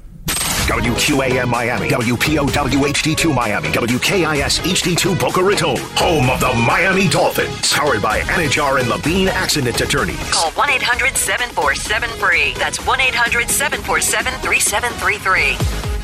W Q A M Miami, W P O W H D two Miami, W K I S H D two Boca Raton, home of the Miami Dolphins, powered by Anajar and Levine Accident Attorneys. Call one eight hundred seven four seven free. That's one eight hundred seven four seven three seven three three.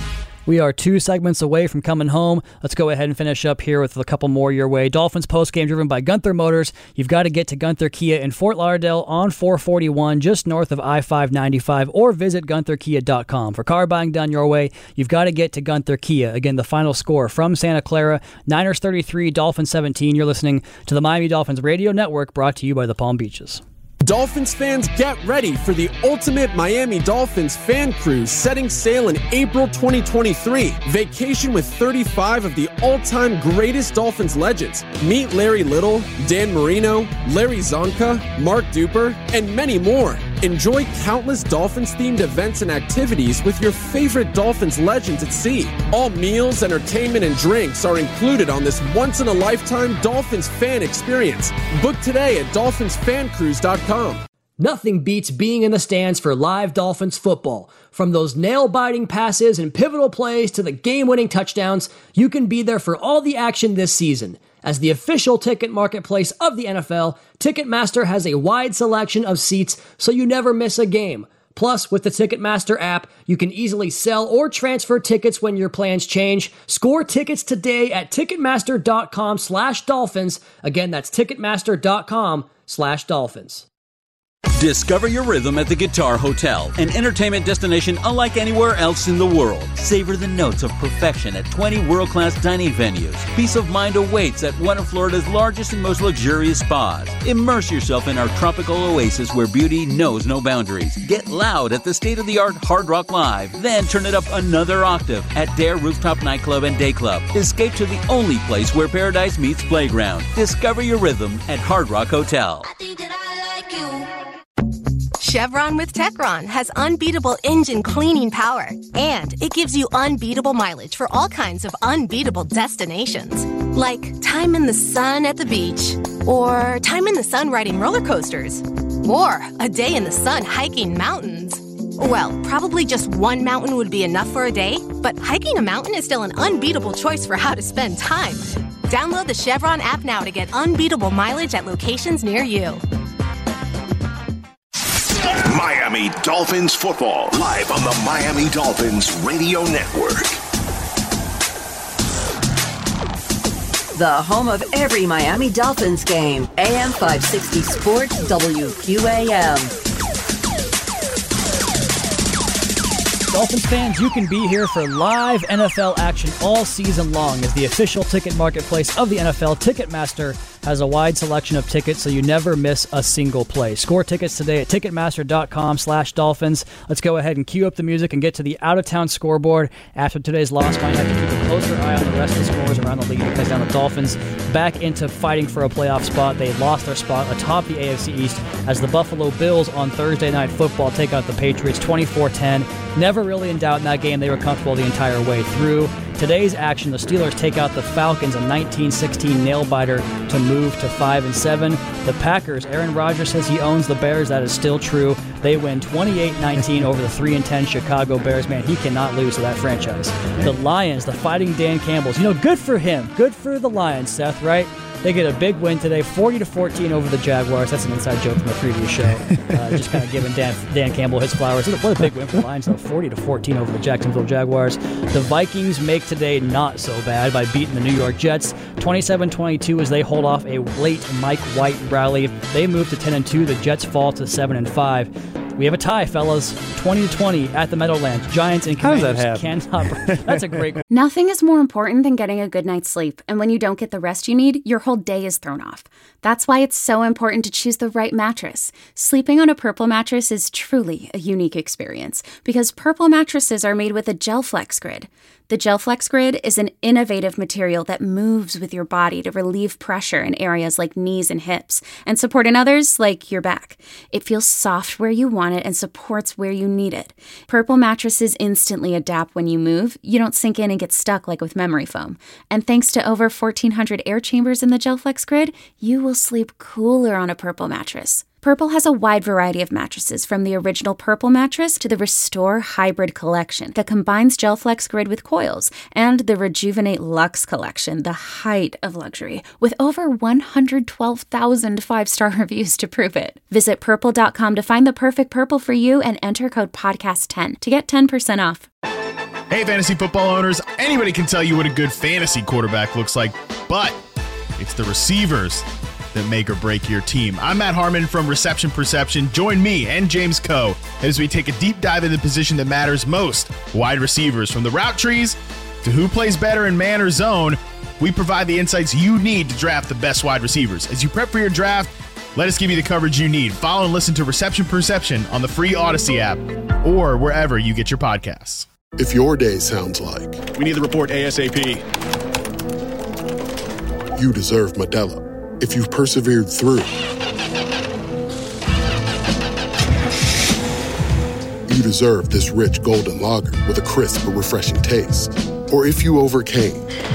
We are two segments away from coming home. Let's go ahead and finish up here with a couple more your way. Dolphins postgame driven by Gunther Motors. You've got to get to Gunther Kia in Fort Lauderdale on four forty-one, just north of I five ninety-five, or visit gunther kia dot com. For car buying done your way, you've got to get to Gunther Kia. Again, the final score from Santa Clara, Niners thirty-three, Dolphins seventeen. You're listening to the Miami Dolphins Radio Network, brought to you by the Palm Beaches. Dolphins fans, get ready for the ultimate Miami Dolphins fan cruise setting sail in April twenty twenty-three. Vacation with thirty-five of the all-time greatest Dolphins legends. Meet Larry Little, Dan Marino, Larry Zonka, Mark Duper, and many more. Enjoy countless Dolphins-themed events and activities with your favorite Dolphins legends at sea. All meals, entertainment, and drinks are included on this once-in-a-lifetime Dolphins fan experience. Book today at dolphins fan cruise dot com. Nothing beats being in the stands for live Dolphins football. From those nail-biting passes and pivotal plays to the game-winning touchdowns, you can be there for all the action this season. As the official ticket marketplace of the N F L, Ticketmaster has a wide selection of seats so you never miss a game. Plus, with the Ticketmaster app, you can easily sell or transfer tickets when your plans change. Score tickets today at Ticketmaster.com slash Dolphins. Again, that's Ticketmaster.com slash Dolphins. Discover your rhythm at the Guitar Hotel, an entertainment destination unlike anywhere else in the world. Savor the notes of perfection at twenty world-class dining venues. Peace of mind awaits at one of Florida's largest and most luxurious spas. Immerse yourself in our tropical oasis where beauty knows no boundaries. Get loud at the state-of-the-art Hard Rock Live. Then turn it up another octave at Dare Rooftop Nightclub and Day Club. Escape to the only place where paradise meets playground. Discover your rhythm at Hard Rock Hotel. Chevron with Techron has unbeatable engine cleaning power, and it gives you unbeatable mileage for all kinds of unbeatable destinations, like time in the sun at the beach, or time in the sun riding roller coasters, or a day in the sun hiking mountains. Well, probably just one mountain would be enough for a day, but hiking a mountain is still an unbeatable choice for how to spend time. Download the Chevron app now to get unbeatable mileage at locations near you. Miami Dolphins football, live on the Miami Dolphins Radio Network. The home of every Miami Dolphins game. A M five sixty Sports, W Q A M. Dolphins fans, you can be here for live N F L action all season long. As the official ticket marketplace of the N F L, Ticketmaster has a wide selection of tickets so you never miss a single play. Score tickets today at Ticketmaster.com slash Dolphins. Let's go ahead and cue up the music and get to the out-of-town scoreboard. After today's loss, might have to keep a closer eye on the rest of the scores around the league because now the Dolphins back into fighting for a playoff spot. They lost their spot atop the A F C East as the Buffalo Bills on Thursday Night Football take out the Patriots twenty-four ten. Never really in doubt in that game. They were comfortable the entire way through. Today's action, the Steelers take out the Falcons, a nineteen sixteen nail-biter to move to five and seven. The Packers, Aaron Rodgers says he owns the Bears. That is still true. They win twenty-eight nineteen over the three and ten Chicago Bears. Man, he cannot lose to that franchise. The Lions, the Fighting Dan Campbells. You know, good for him. Good for the Lions, Seth, right? They get a big win today, forty to fourteen over the Jaguars. That's an inside joke from a previous show. Uh, just kind of giving Dan, Dan Campbell his flowers. What a big win for the Lions, though, forty to fourteen over the Jacksonville Jaguars. The Vikings make today not so bad by beating the New York Jets, twenty-seven twenty-two, as they hold off a late Mike White rally. They move to ten and two. The Jets fall to seven and five. We have a tie, fellas. twenty to twenty at the Meadowlands. Giants and Commanders cannot. That's a great. Nothing is more important than getting a good night's sleep. And when you don't get the rest you need, your whole day is thrown off. That's why it's so important to choose the right mattress. Sleeping on a Purple mattress is truly a unique experience because Purple mattresses are made with a GelFlex grid. The GelFlex grid is an innovative material that moves with your body to relieve pressure in areas like knees and hips and support in others like your back. It feels soft where you want it and supports where you need it. Purple mattresses instantly adapt when you move. You don't sink in and get stuck like with memory foam. And thanks to over fourteen hundred air chambers in the GelFlex grid, you will sleep cooler on a Purple mattress. Purple has a wide variety of mattresses, from the original Purple mattress to the Restore Hybrid collection that combines GelFlex grid with coils, and the Rejuvenate Luxe collection, the height of luxury, with over one hundred twelve thousand five-star reviews to prove it. Visit purple dot com to find the perfect Purple for you and enter code podcast ten to get ten percent off. Hey, fantasy football owners, anybody can tell you what a good fantasy quarterback looks like, but it's the receivers that make or break your team. I'm Matt Harmon from Reception Perception. Join me and James Coe as we take a deep dive into the position that matters most, wide receivers. From the route trees to who plays better in man or zone, we provide the insights you need to draft the best wide receivers. As you prep for your draft, let us give you the coverage you need. Follow and listen to Reception Perception on the free Odyssey app or wherever you get your podcasts. If your day sounds like we need the report ASAP, you deserve Modelo. If you've persevered through, you deserve this rich golden lager with a crisp but refreshing taste. Or if you overcame,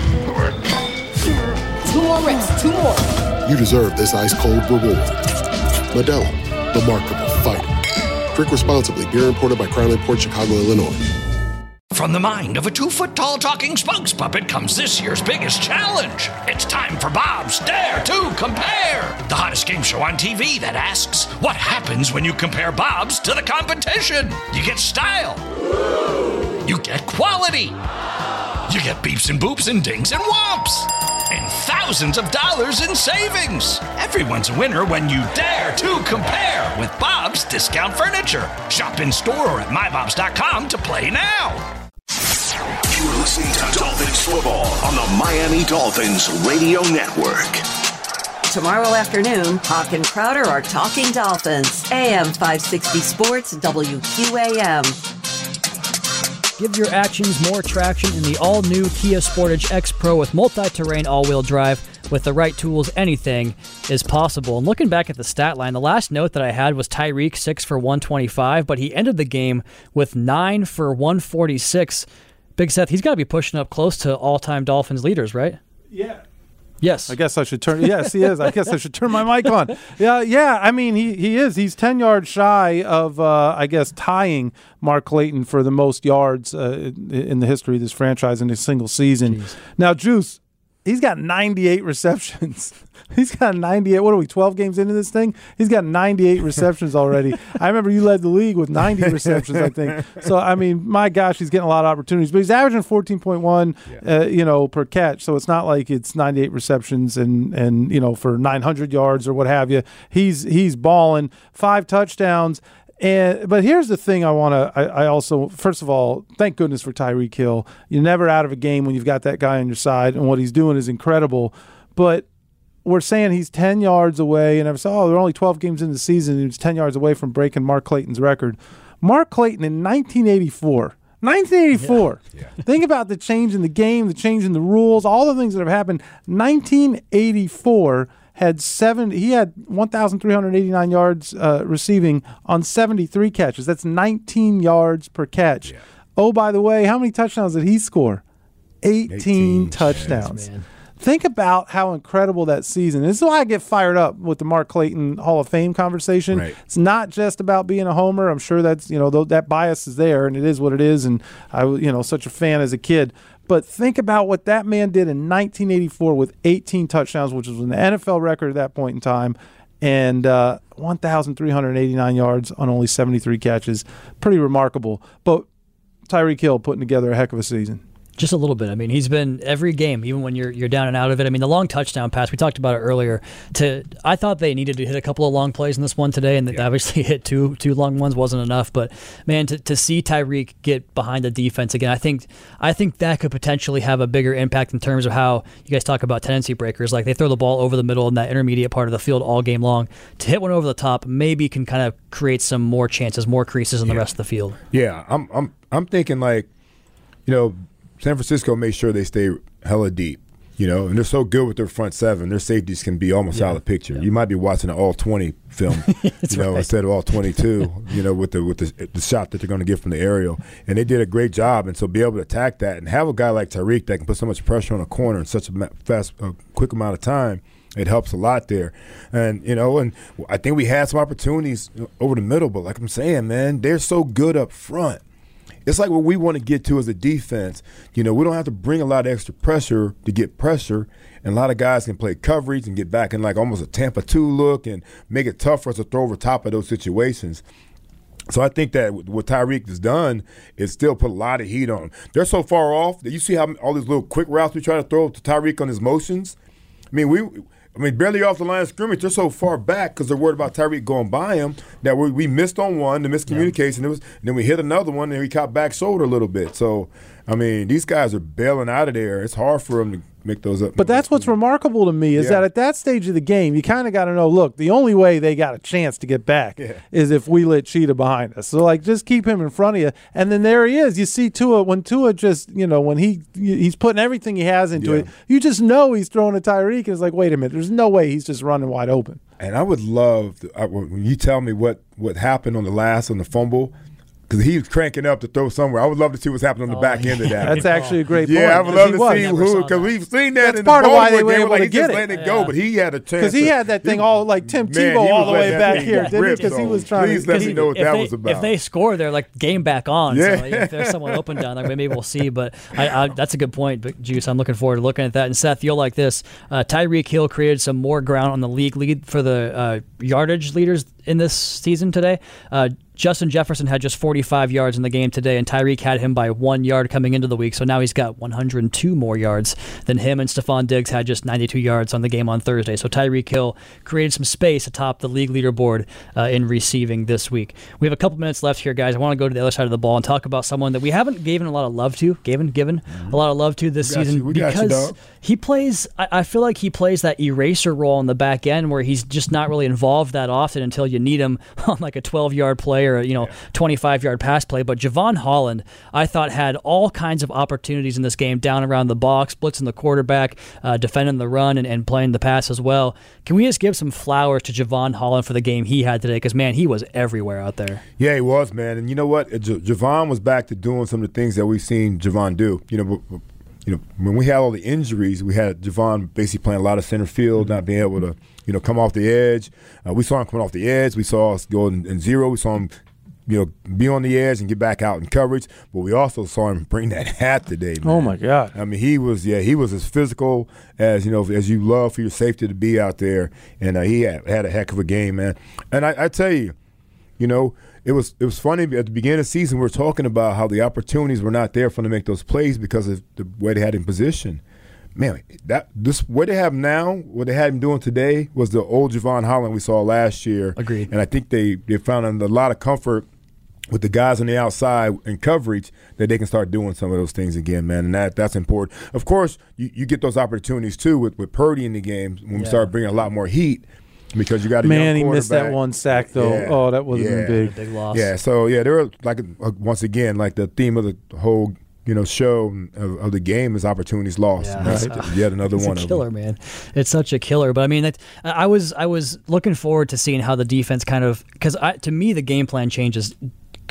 Two more reps, two more. you deserve this ice-cold reward. Modelo, the Remarkable Fighter. Drink responsibly. Beer imported by Crown Port Chicago, Illinois. From the mind of a two-foot-tall talking spokes puppet comes this year's biggest challenge. It's time for Bob's Dare to Compare, the hottest game show on T V that asks, what happens when you compare Bob's to the competition? You get style. You get quality. You get beeps and boops and dings and whomps. And thousands of dollars in savings. Everyone's a winner when you dare to compare with Bob's Discount Furniture. Shop in store or at my bobs dot com to play now. You're listening to Dolphins football on the Miami Dolphins Radio Network. Tomorrow afternoon, Hawk and Crowder are talking Dolphins. A M five sixty Sports, W Q A M. Give your actions more traction in the all-new Kia Sportage X Pro with multi-terrain all-wheel drive. With the right tools, anything is possible. And looking back at the stat line, the last note that I had was Tyreek, six for one twenty-five, but he ended the game with nine for one forty-six. Big Seth, he's got to be pushing up close to all-time Dolphins leaders, right? Yeah. Yes. I guess I should turn. Yes, he is. I guess I should turn my mic on. Yeah, yeah. I mean, he, he is. He's ten yards shy of, uh, I guess, tying Mark Clayton for the most yards uh, in the history of this franchise in a single season. Jeez. Now, Juice, he's got ninety-eight receptions. He's got ninety-eight. What are we, twelve games into this thing? He's got ninety-eight receptions already. I remember you led the league with ninety receptions, I think. So, I mean, my gosh, he's getting a lot of opportunities. But he's averaging fourteen point one, yeah. uh, you know, per catch. So it's not like it's ninety-eight receptions and, and you know, for nine hundred yards or what have you. He's he's balling. Five touchdowns. And but here's the thing I want to I, I also, first of all, thank goodness for Tyreek Hill. You're never out of a game when you've got that guy on your side, and what he's doing is incredible. But we're saying he's ten yards away, and I was oh, they're only twelve games into the season, and he's ten yards away from breaking Mark Clayton's record. Mark Clayton in nineteen eighty-four nineteen eighty-four Yeah. Yeah. Think about the change in the game, the change in the rules, all the things that have happened. nineteen eighty-four had seven. He had one thousand three hundred eighty-nine yards uh, receiving on seventy-three catches. That's nineteen yards per catch. Yeah. Oh, by the way, how many touchdowns did he score? eighteen, eighteen touchdowns. Yes, think about how incredible that season. This is why I get fired up with the Mark Clayton Hall of Fame conversation. Right. It's not just about being a homer. I'm sure that's, you know, that bias is there, and it is what it is. And I was, you know, such a fan as a kid. But think about what that man did in nineteen eighty-four with eighteen touchdowns, which was an N F L record at that point in time, and uh, one thousand three hundred eighty-nine yards on only seventy-three catches. Pretty remarkable. But Tyreek Hill putting together a heck of a season. Just a little bit. I mean, he's been every game, even when you're you're down and out of it. I mean, the long touchdown pass, we talked about it earlier. To I thought they needed to hit a couple of long plays in this one today, and they yeah. obviously hit two two long ones wasn't enough. But man, to, to see Tyreek get behind the defense again, I think I think that could potentially have a bigger impact in terms of how you guys talk about tendency breakers. Like they throw the ball over the middle in that intermediate part of the field all game long. To hit one over the top, maybe can kind of create some more chances, more creases in the yeah. rest of the field. Yeah, I'm I'm I'm thinking like, you know, San Francisco made sure they stay hella deep, you know, and they're so good with their front seven. Their safeties can be almost yeah. out of the picture. Yeah. You might be watching an all twenty film, you know, right. instead of all twenty-two, you know, with the with the, the shot that they're going to get from the aerial. And they did a great job. And so be able to attack that and have a guy like Tyreek that can put so much pressure on a corner in such a fast, a quick amount of time, it helps a lot there. And, you know, and I think we had some opportunities over the middle, but like I'm saying, man, they're so good up front. It's like what we want to get to as a defense. You know, we don't have to bring a lot of extra pressure to get pressure, and a lot of guys can play coverage and get back in like almost a Tampa two look and make it tough for us to throw over top of those situations. So I think that what Tyreek has done is still put a lot of heat on them. They're so far off that you see how all these little quick routes we try to throw to Tyreek on his motions. I mean, we – I mean, barely off the line of scrimmage. They're so far back because they're worried about Tyreek going by him that we, we missed on one, the miscommunication. Yeah. It was, and then we hit another one, and we caught back shoulder a little bit. So, I mean, these guys are bailing out of there. It's hard for them to make those up. But that's what's remarkable to me is yeah. that at that stage of the game, you kind of got to know, look, the only way they got a chance to get back yeah. is if we let Cheetah behind us. So, like, just keep him in front of you. And then there he is. You see Tua, when Tua just, you know, when he he's putting everything he has into yeah. it, you just know he's throwing to Tyreek, and it's like, wait a minute, there's no way he's just running wide open. And I would love, to, I, when you tell me what, what happened on the last, on the fumble, because he was cranking up to throw somewhere. I would love to see what's happening on the oh, back end of that. That's actually a great yeah, point. Yeah, I would love to was. see who, because we've seen that That's in part the of why they were game. able Like, to he get just it. letting it yeah. go, but he had a chance. Because he had that thing he, all like Tim man, Tebow all the way back thing here, didn't he? Because he was trying Please to. let me know what if that they, was about. If they score, they're like game back on. Yeah. So if there's someone open down there, maybe we'll see. But I, I, that's a good point, but Juice. I'm looking forward to looking at that. And Seth, you'll like this. Uh, Tyreek Hill created some more ground on the league lead for the uh, yardage leaders in this season today. Uh, Justin Jefferson had just forty-five yards in the game today, and Tyreek had him by one yard coming into the week, so now he's got one hundred two more yards than him, and Stephon Diggs had just ninety-two yards on the game on Thursday. So Tyreek Hill created some space atop the league leaderboard uh, in receiving this week. We have a couple minutes left here, guys. I want to go to the other side of the ball and talk about someone that we haven't given a lot of love to, given given mm-hmm. a lot of love to this season you. We because you, he plays, I, I feel like he plays that eraser role on the back end where he's just not really involved that often until you need him on like a twelve-yard play or, you know, yeah. twenty-five-yard pass play. But Javon Holland, I thought, had all kinds of opportunities in this game down around the box, blitzing the quarterback, uh, defending the run, and, and playing the pass as well. Can we just give some flowers to Javon Holland for the game he had today? Because, man, he was everywhere out there. Yeah, he was, man. And you know what? J- Javon was back to doing some of the things that we've seen Javon do. You know, you know, when we had all the injuries, we had Javon basically playing a lot of center field, not being able to, you know, come off the edge. Uh, we saw him coming off the edge. We saw us go in, in zero. We saw him, you know, be on the edge and get back out in coverage. But we also saw him bring that hat today, man. Oh, my God. I mean, he was, yeah, he was as physical as, you know, as you love for your safety to be out there. And uh, he had, had a heck of a game, man. And I, I tell you, you know, it was it was funny at the beginning of the season. We were talking about how the opportunities were not there for them to make those plays because of the way they had him positioned. Man, that this what they have now, what they had him doing today was the old Javon Holland we saw last year. Agreed. And I think they, they found a lot of comfort with the guys on the outside in coverage that they can start doing some of those things again, man. And that that's important. Of course, you, you get those opportunities too with, with Purdy in the game when we yeah. start bringing a lot more heat. Because you got a man, young he missed that one sack though. Yeah. Oh, that would have yeah. been big. Big loss. Yeah, so yeah, there were like uh, once again, like the theme of the whole you know show of, of the game is opportunities lost. Yeah, and that's uh, yet another it's one. A of killer, them. man. It's such a killer. But I mean, that, I was I was looking forward to seeing how the defense kind of because to me the game plan changes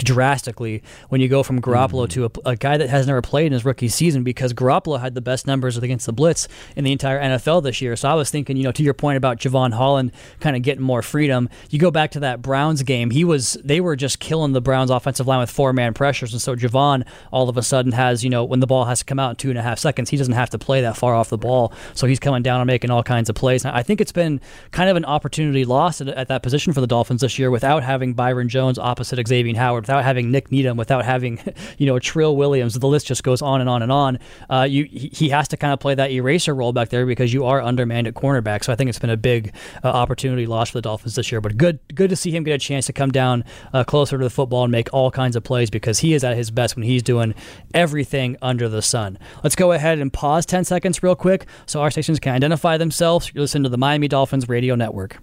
drastically when you go from Garoppolo mm-hmm. to a, a guy that has never played in his rookie season, because Garoppolo had the best numbers against the blitz in the entire N F L this year. So I was thinking, you know, to your point about Javon Holland kind of getting more freedom, you go back to that Browns game, he was they were just killing the Browns offensive line with four-man pressures, and so Javon all of a sudden has, you know, when the ball has to come out in two and a half seconds, he doesn't have to play that far off the ball, so he's coming down and making all kinds of plays. And I think it's been kind of an opportunity lost at, at that position for the Dolphins this year without having Byron Jones opposite Xavier Howard, without having Nick Needham, without having, you know, Trill Williams. The list just goes on and on and on. Uh, you he has to kind of play that eraser role back there because you are undermanned at cornerback. So I think it's been a big uh, opportunity lost for the Dolphins this year. But good good to see him get a chance to come down uh, closer to the football and make all kinds of plays, because he is at his best when he's doing everything under the sun. Let's go ahead and pause ten seconds real quick so our stations can identify themselves. You're listening to the Miami Dolphins Radio Network.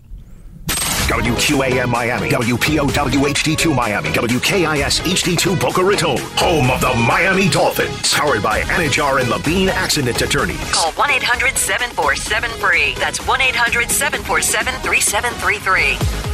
W Q A M Miami, W P O W H D two Miami, W K I S H D two Boca Raton, home of the Miami Dolphins, powered by Anajar and Levine Accident Attorneys. Call one eight hundred seven four seven free. That's one eight hundred seven four seven three seven three three.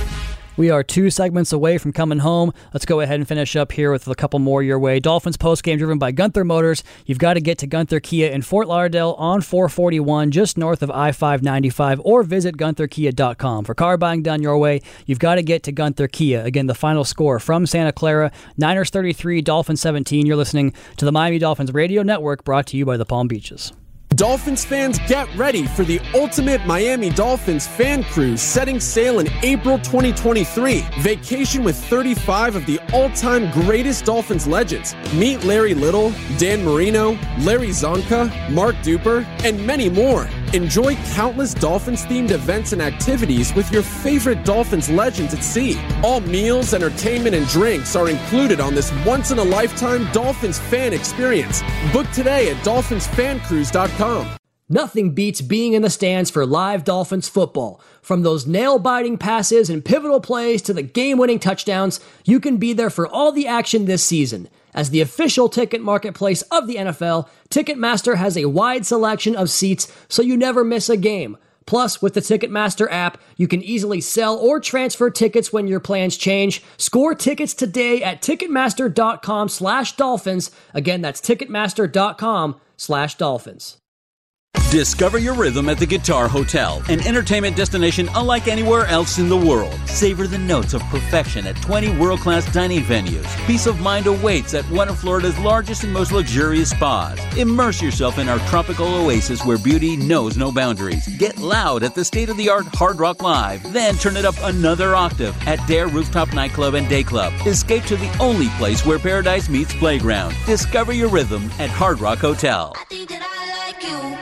We are two segments away from coming home. Let's go ahead and finish up here with a couple more your way. Dolphins postgame driven by Gunther Motors. You've got to get to Gunther Kia in Fort Lauderdale on four forty-one, just north of I five ninety-five, or visit gunther kia dot com. For car buying done your way, you've got to get to Gunther Kia. Again, the final score from Santa Clara, Niners thirty-three, Dolphins seventeen. You're listening to the Miami Dolphins Radio Network, brought to you by the Palm Beaches. Dolphins fans, get ready for the ultimate Miami Dolphins fan cruise setting sail in April twenty twenty-three. Vacation with thirty-five of the all-time greatest Dolphins legends. Meet Larry Little, Dan Marino, Larry Zonka, Mark Duper, and many more. Enjoy countless Dolphins-themed events and activities with your favorite Dolphins legends at sea. All meals, entertainment, and drinks are included on this once-in-a-lifetime Dolphins fan experience. Book today at dolphins fan cruise dot com. Nothing beats being in the stands for live Dolphins football. From those nail-biting passes and pivotal plays to the game-winning touchdowns, you can be there for all the action this season. As the official ticket marketplace of the N F L, Ticketmaster has a wide selection of seats so you never miss a game. Plus, with the Ticketmaster app, you can easily sell or transfer tickets when your plans change. Score tickets today at Ticketmaster.com slash Dolphins. Again, that's Ticketmaster.com slash Dolphins. Discover your rhythm at the Guitar Hotel, an entertainment destination unlike anywhere else in the world. Savor the notes of perfection at twenty world-class dining venues. Peace of mind awaits at one of Florida's largest and most luxurious spas. Immerse yourself in our tropical oasis where beauty knows no boundaries. Get loud at the state-of-the-art Hard Rock Live. Then turn it up another octave at Dare Rooftop Nightclub and Day Club. Escape to the only place where paradise meets playground. Discover your rhythm at Hard Rock Hotel. I think that I like you.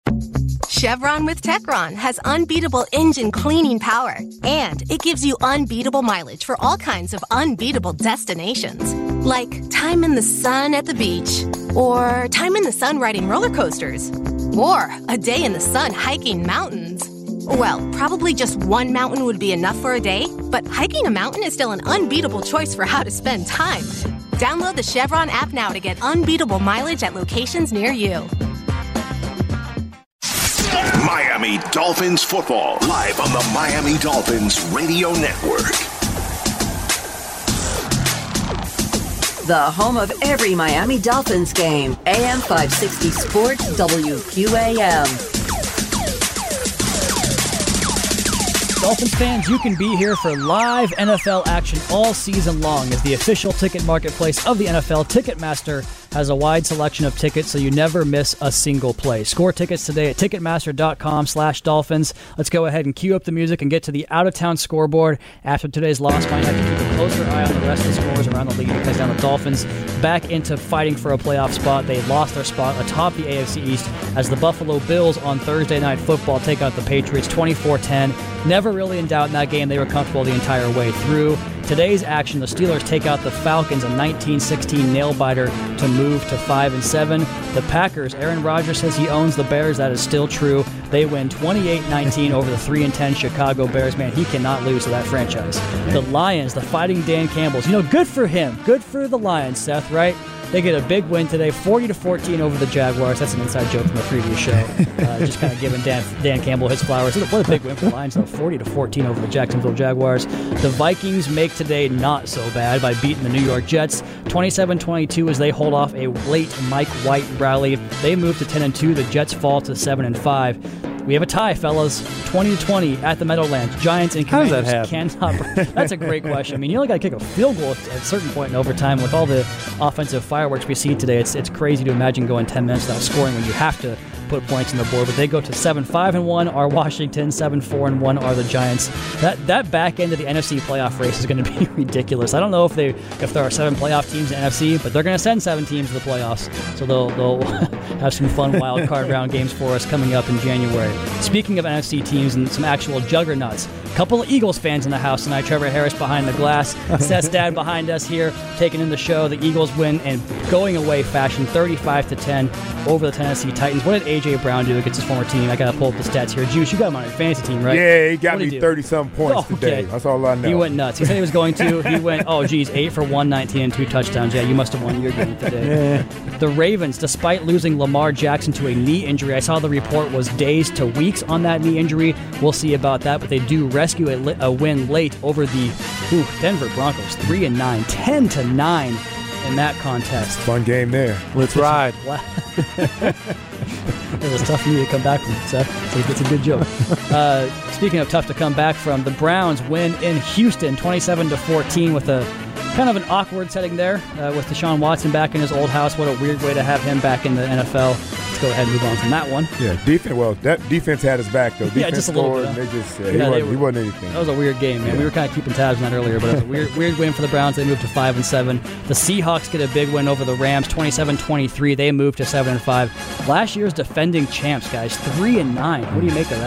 Chevron with Techron has unbeatable engine cleaning power, and it gives you unbeatable mileage for all kinds of unbeatable destinations, like time in the sun at the beach, or time in the sun riding roller coasters, or a day in the sun hiking mountains. Well, probably just one mountain would be enough for a day, but hiking a mountain is still an unbeatable choice for how to spend time. Download the Chevron app now to get unbeatable mileage at locations near you. Miami Dolphins football, live on the Miami Dolphins Radio Network. The home of every Miami Dolphins game. A M five sixty Sports, W Q A M. Dolphins fans, you can be here for live N F L action all season long as the official ticket marketplace of the N F L. Ticketmaster has a wide selection of tickets so you never miss a single play. Score tickets today at Ticketmaster.com slash Dolphins. Let's go ahead and cue up the music and get to the out-of-town scoreboard. After today's loss, might have to keep a closer eye on the rest of the scores around the league because now the Dolphins back into fighting for a playoff spot. They lost their spot atop the A F C East as the Buffalo Bills on Thursday Night Football take out the Patriots twenty-four ten. Never really in doubt in that game. They were comfortable the entire way through. Today's action, the Steelers take out the Falcons, a nineteen sixteen nail-biter to move to five and seven. The Packers, Aaron Rodgers says he owns the Bears. That is still true. They win twenty-eight nineteen over the three and ten Chicago Bears. Man, he cannot lose to that franchise. The Lions, the Fighting Dan Campbells. You know, good for him. Good for the Lions, Seth, right? They get a big win today, forty to fourteen over the Jaguars. That's an inside joke from the previous show. Uh, just kind of giving Dan, Dan Campbell his flowers. What a big win for the Lions, though, forty to fourteen over the Jacksonville Jaguars. The Vikings make today not so bad by beating the New York Jets, twenty-seven twenty-two, as they hold off a late Mike White rally. They move to ten and two. The Jets fall to seven and five. We have a tie, fellas, twenty to twenty at the Meadowlands. Giants and How does Commanders that happen? cannot. That's a great question. I mean, you only got to kick a field goal at a certain point in overtime. With all the offensive fireworks we see today, it's it's crazy to imagine going ten minutes without scoring when you have to put points on the board. But they go to seven five and one are Washington, seven four and one are the Giants. That that back end of the N F C playoff race is going to be ridiculous. I don't know if they if there are seven playoff teams in the N F C, but they're going to send seven teams to the playoffs. So they'll they'll have some fun wild card round games for us coming up in January. Speaking of N F C teams and some actual juggernauts, a couple of Eagles fans in the house tonight. Trevor Harris behind the glass, Seth's dad behind us here, taking in the show. The Eagles win in going away fashion, thirty-five to ten over the Tennessee Titans. What did A J Brown do against his former team? I got to pull up the stats here. Juice, you got him on your fantasy team, right? Yeah, he got What'd me he thirty-something points Oh, today. okay. That's all I know. He went nuts. He said he was going to. He went, oh, geez, eight for one nineteen and two touchdowns. Yeah, you must have won your game today. Yeah. The Ravens, despite losing Lamar Jackson to a knee injury, I saw the report was days to weeks on that knee injury. We'll see about that, but they do rescue a, li- a win late over the ooh, Denver Broncos, three and nine, ten to nine in that contest. Fun game there. Let's ride. It was tough for you to come back from, Seth. So it's a good joke. Uh, speaking of tough to come back from, the Browns win in Houston, twenty-seven to fourteen, with a kind of an awkward setting there uh, with Deshaun Watson back in his old house. What a weird way to have him back in the N F L. Let's go ahead and move on from that one. Yeah, defense. Well, that defense had his back though. Defense Yeah, just a little scored, bit. and they just uh, Yeah, he, they wasn't, were- he wasn't anything. That was a weird game, man. We were kind of keeping tabs on that earlier, but it was a weird, weird win for the Browns. They moved to five and seven. The Seahawks get a big win over the Rams, twenty-seven twenty-three. They moved to seven and five. Last year's defending champs, guys, three and nine. What do you make of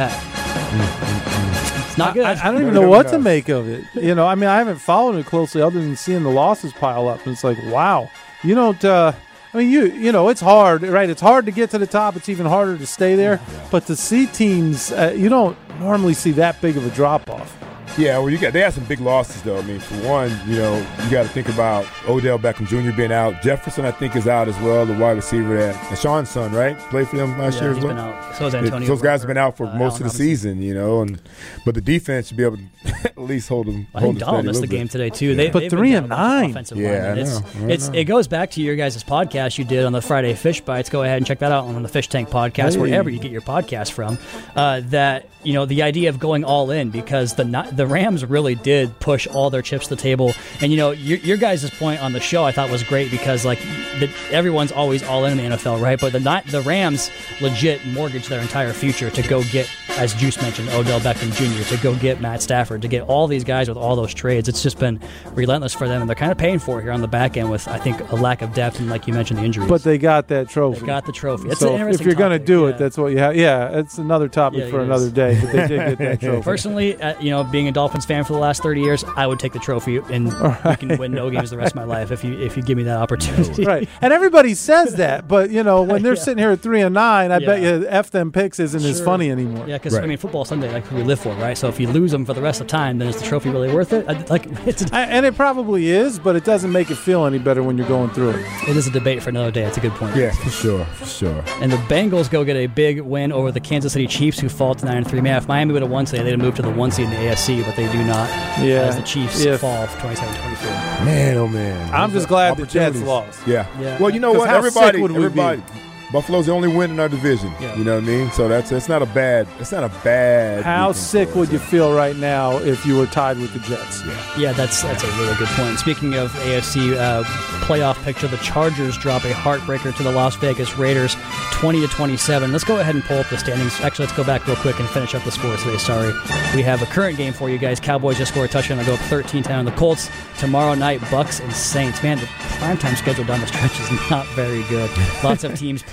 that? It's not good. I, I don't even know what to make of it. You know, I mean, I haven't followed it closely other than seeing the losses pile up. And it's like, wow. You don't, uh, I mean, you you know, it's hard, right? It's hard to get to the top. It's even harder to stay there. But to see teams, uh, you don't normally see that big of a drop-off. Yeah, well, you got they had some big losses though. I mean, for one, you know, you got to think about Odell Beckham Junior being out. Jefferson, I think, is out as well. The wide receiver that and Sean's son, right, played for them last Yeah, year as he's well. been out. So is Antonio Those guys have been out for uh, most Allen of the Robinson. season, you know. And but the defense should be able to at least hold them. I hold think them Donald steady a missed the little game bit. today too. They, But they've three been and down a bunch of nine. offensive Yeah, linemen. I It's, know, I it's know. it goes back to your guys' podcast you did on the Friday Fish Bites. Go ahead and check that out on the Fish Tank podcast, Hey. wherever you get your podcast from. Uh, that you know the idea of going all in, because the not, the Rams really did push all their chips to the table. And you know your, your guys' point on the show I thought was great, because like the, everyone's always all in in the N F L, right? But the not, the Rams legit mortgaged their entire future to go get, as Juice mentioned, Odell Beckham Junior, to go get Matt Stafford, to get all these guys with all those trades. It's just been relentless for them, and they're kind of paying for it here on the back end with, I think, a lack of depth and, like you mentioned, the injuries. But they got that trophy. They got the trophy. It's so an if interesting you're going to topic, do yeah. it, that's what you have. Yeah, it's another topic Yeah, for it another is. day. But they did get that trophy. Personally, uh, you know, being a Dolphins fan for the last thirty years, I would take the trophy, and I can win no games the rest of my life if you if you give me that opportunity. Right, and everybody says that, but you know when they're Yeah. sitting here at three and nine, I Yeah. bet you F them picks isn't as Sure. funny anymore. Yeah, because I mean, football Sunday, like we live for, right? So if you lose them for the rest of time, then is the trophy really worth it? I, like it's a, I, and it probably is, but it doesn't make it feel any better when you're going through it. it is a debate for another day. That's a good point. Yeah, for sure, for sure. And the Bengals go get a big win over the Kansas City Chiefs, who fall to nine and three. Man, if Miami would have won today, they'd have moved to the one seed in the A F C, but they do not. Yeah. As the Chiefs If- fall twenty-seven twenty-four. Man, oh man. I'm Those just are glad the Jets opportunities. lost. Yeah. Yeah. Well, you know 'Cause what? how Everybody, sick would we be? everybody. Buffalo's the only win in our division. Yeah. You know what I mean? So that's it's not a bad. It's not a bad. How weekend sick for would us. you feel right now if you were tied with the Jets? Yeah, that's that's a really good point. Speaking of A F C uh, playoff picture, the Chargers drop a heartbreaker to the Las Vegas Raiders, twenty to twenty-seven. Let's go ahead and pull up the standings. Actually, let's go back real quick and finish up the scores today. Sorry, we have a current game for you guys. Cowboys just scored a touchdown. They go up thirteen ten on the Colts. Tomorrow night, Bucks and Saints. Man, the primetime schedule down the stretch is not very good. Lots of teams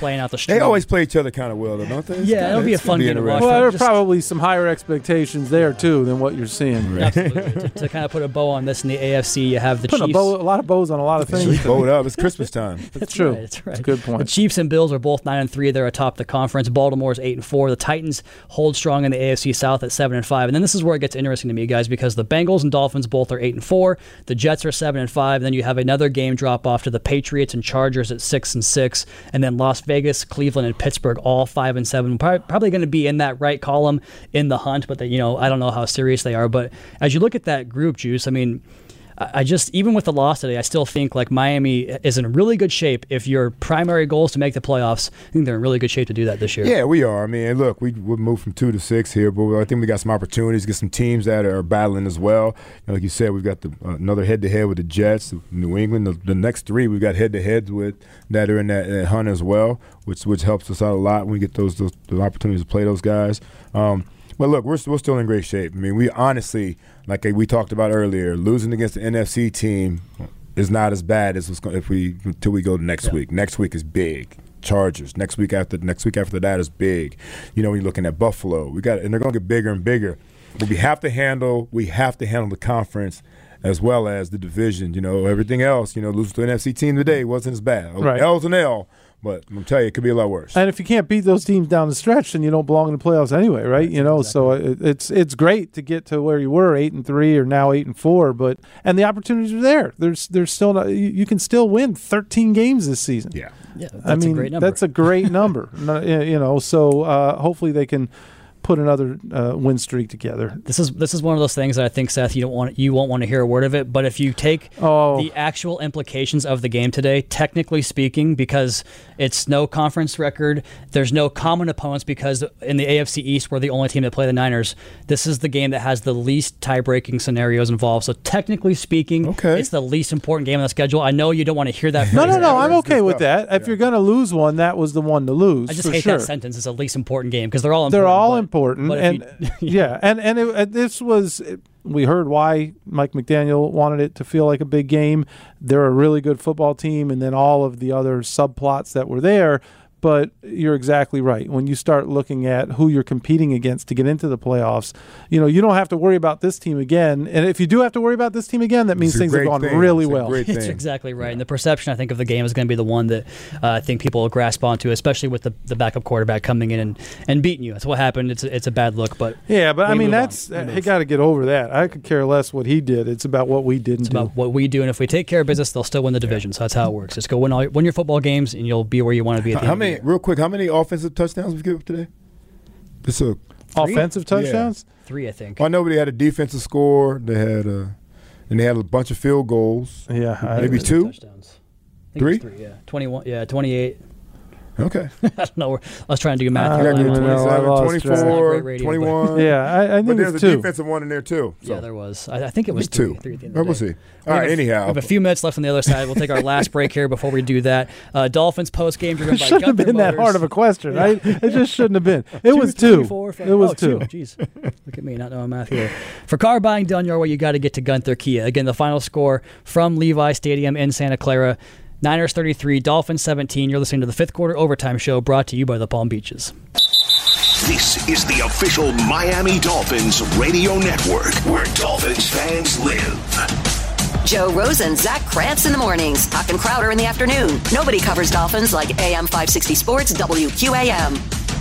playing out the street. They always play each other kind of well, though, don't they? It's yeah, kinda, it'll be a fun game to watch. Well, there are Just, probably some higher expectations there too than what you're seeing. Right. Absolutely. to, to kind of put a bow on this in the A F C, you have the Putting Chiefs. a, bow, a lot of bows on a lot of things. Bowed up. It's Christmas time. That's, That's true. Right, that's right. That's a good point. The Chiefs and Bills are both nine and three. They're atop the conference. Baltimore's eight and four. The Titans hold strong in the A F C South at seven and five. And then this is where it gets interesting to me, guys, because the Bengals and Dolphins both are eight and four. The Jets are seven and five. And then you have another game drop off to the Patriots and Chargers at six and six. And then Las Vegas, Cleveland, and Pittsburgh all five and seven. Probably going to be in that right column in the hunt, but they, you know I don't know how serious they are. But as you look at that group, Juice, I mean, I just, even with the loss today, I still think like Miami is in really good shape. If your primary goal is to make the playoffs, I think they're in really good shape to do that this year. Yeah, we are. I mean, look, we we moved from two to six here, but I think we got some opportunities, get some teams that are battling as well. You know, like you said, we've got the, uh, another head-to-head with the Jets, New England. The, the next three we've got head-to-heads with that are in that, that hunt as well, which which helps us out a lot when we get those those, those opportunities to play those guys. Um, But look, we're, we're still in great shape. I mean, we honestly, like we talked about earlier, losing against the N F C team is not as bad as if we until we go to next yeah. week. Next week is big. Chargers. Next week after next week after that is big. You know, we're looking at Buffalo. We got and they're going to get bigger and bigger. But we have to handle we have to handle the conference as well as the division. You know, everything else. You know, losing to the N F C team today wasn't as bad. Right. L's an L. But I'm telling you, it could be a lot worse. And if you can't beat those teams down the stretch, then you don't belong in the playoffs anyway, right? You know, exactly. so it, it's it's great to get to where you were, eight and three, or now eight and four. But and the opportunities are there. There's there's still not, you, you can still win thirteen games this season. Yeah, yeah. That's I mean, a great number. That's a great number. You know, so uh, hopefully they can put another uh, win streak together. This is this is one of those things that I think, Seth, you don't want you won't want to hear a word of it. But if you take oh. the actual implications of the game today, technically speaking, because it's no conference record, there's no common opponents because in the A F C East we're the only team that play the Niners. This is the game that has the least tie-breaking scenarios involved. So technically speaking, okay. it's the least important game on the schedule. I know you don't want to hear that. no, no, no. I'm okay with that. If yeah. you're going to lose one, that was the one to lose. I just for hate sure. that sentence. It's the least important game because they're all important. They're all but, important. But and you, yeah, and and it, this was we heard why Mike McDaniel wanted it to feel like a big game. They're a really good football team, and then all of the other subplots that were there. But you're exactly right. When you start looking at who you're competing against to get into the playoffs, you know, you don't have to worry about this team again. And if you do have to worry about this team again, that means things have gone thing. really it's well. It's exactly right. And the perception, I think, of the game is going to be the one that uh, I think people will grasp onto, especially with the, the backup quarterback coming in and, and beating you. That's what happened. It's a, it's a bad look. But yeah, but I mean, that's he got to get over that. I could care less what he did. It's about what we didn't it's do. about what we do. And if we take care of business, they'll still win the division. Yeah. So that's how it works. Just go win, all, win your football games, and you'll be where you want to be at the how end many, of the year. Real quick, how many offensive touchdowns we give up today? Just a Three? Offensive touchdowns? Yeah. Three, I think. Well, I know they had a defensive score. They had a, and they had a bunch of field goals. Yeah, maybe two, touchdowns. Three? three, yeah, twenty-one, yeah, twenty-eight. Okay. I don't know. I was trying to do math. I here. don't even know. I lost twenty-four, radio, twenty-one. Yeah, I, I think but there's it's a two. defensive one in there too. So. Yeah, there was. I, I think it was three, two. Three at the end Oh, of the we'll day. see. All right. We Anyhow, we have a few minutes left on the other side. We'll take our last break here before we do that. Uh, Dolphins post game driven It by shouldn't have Gunther been that Motors. hard of a question, right? It just shouldn't have been. It two, was three, two. four, five. It was oh, two. Jeez, look at me not knowing math here. For car buying done your way, you got to get to Gunther Kia. Again, the final score from Levi Stadium in Santa Clara. Niners thirty-three, Dolphins seventeen. You're listening to the Fifth Quarter Overtime Show, brought to you by the Palm Beaches. This is the official Miami Dolphins radio network, where Dolphins fans live. Joe Rosen, Zach Krantz in the mornings, Hawk and Crowder in the afternoon. Nobody covers Dolphins like A M five sixty Sports W Q A M.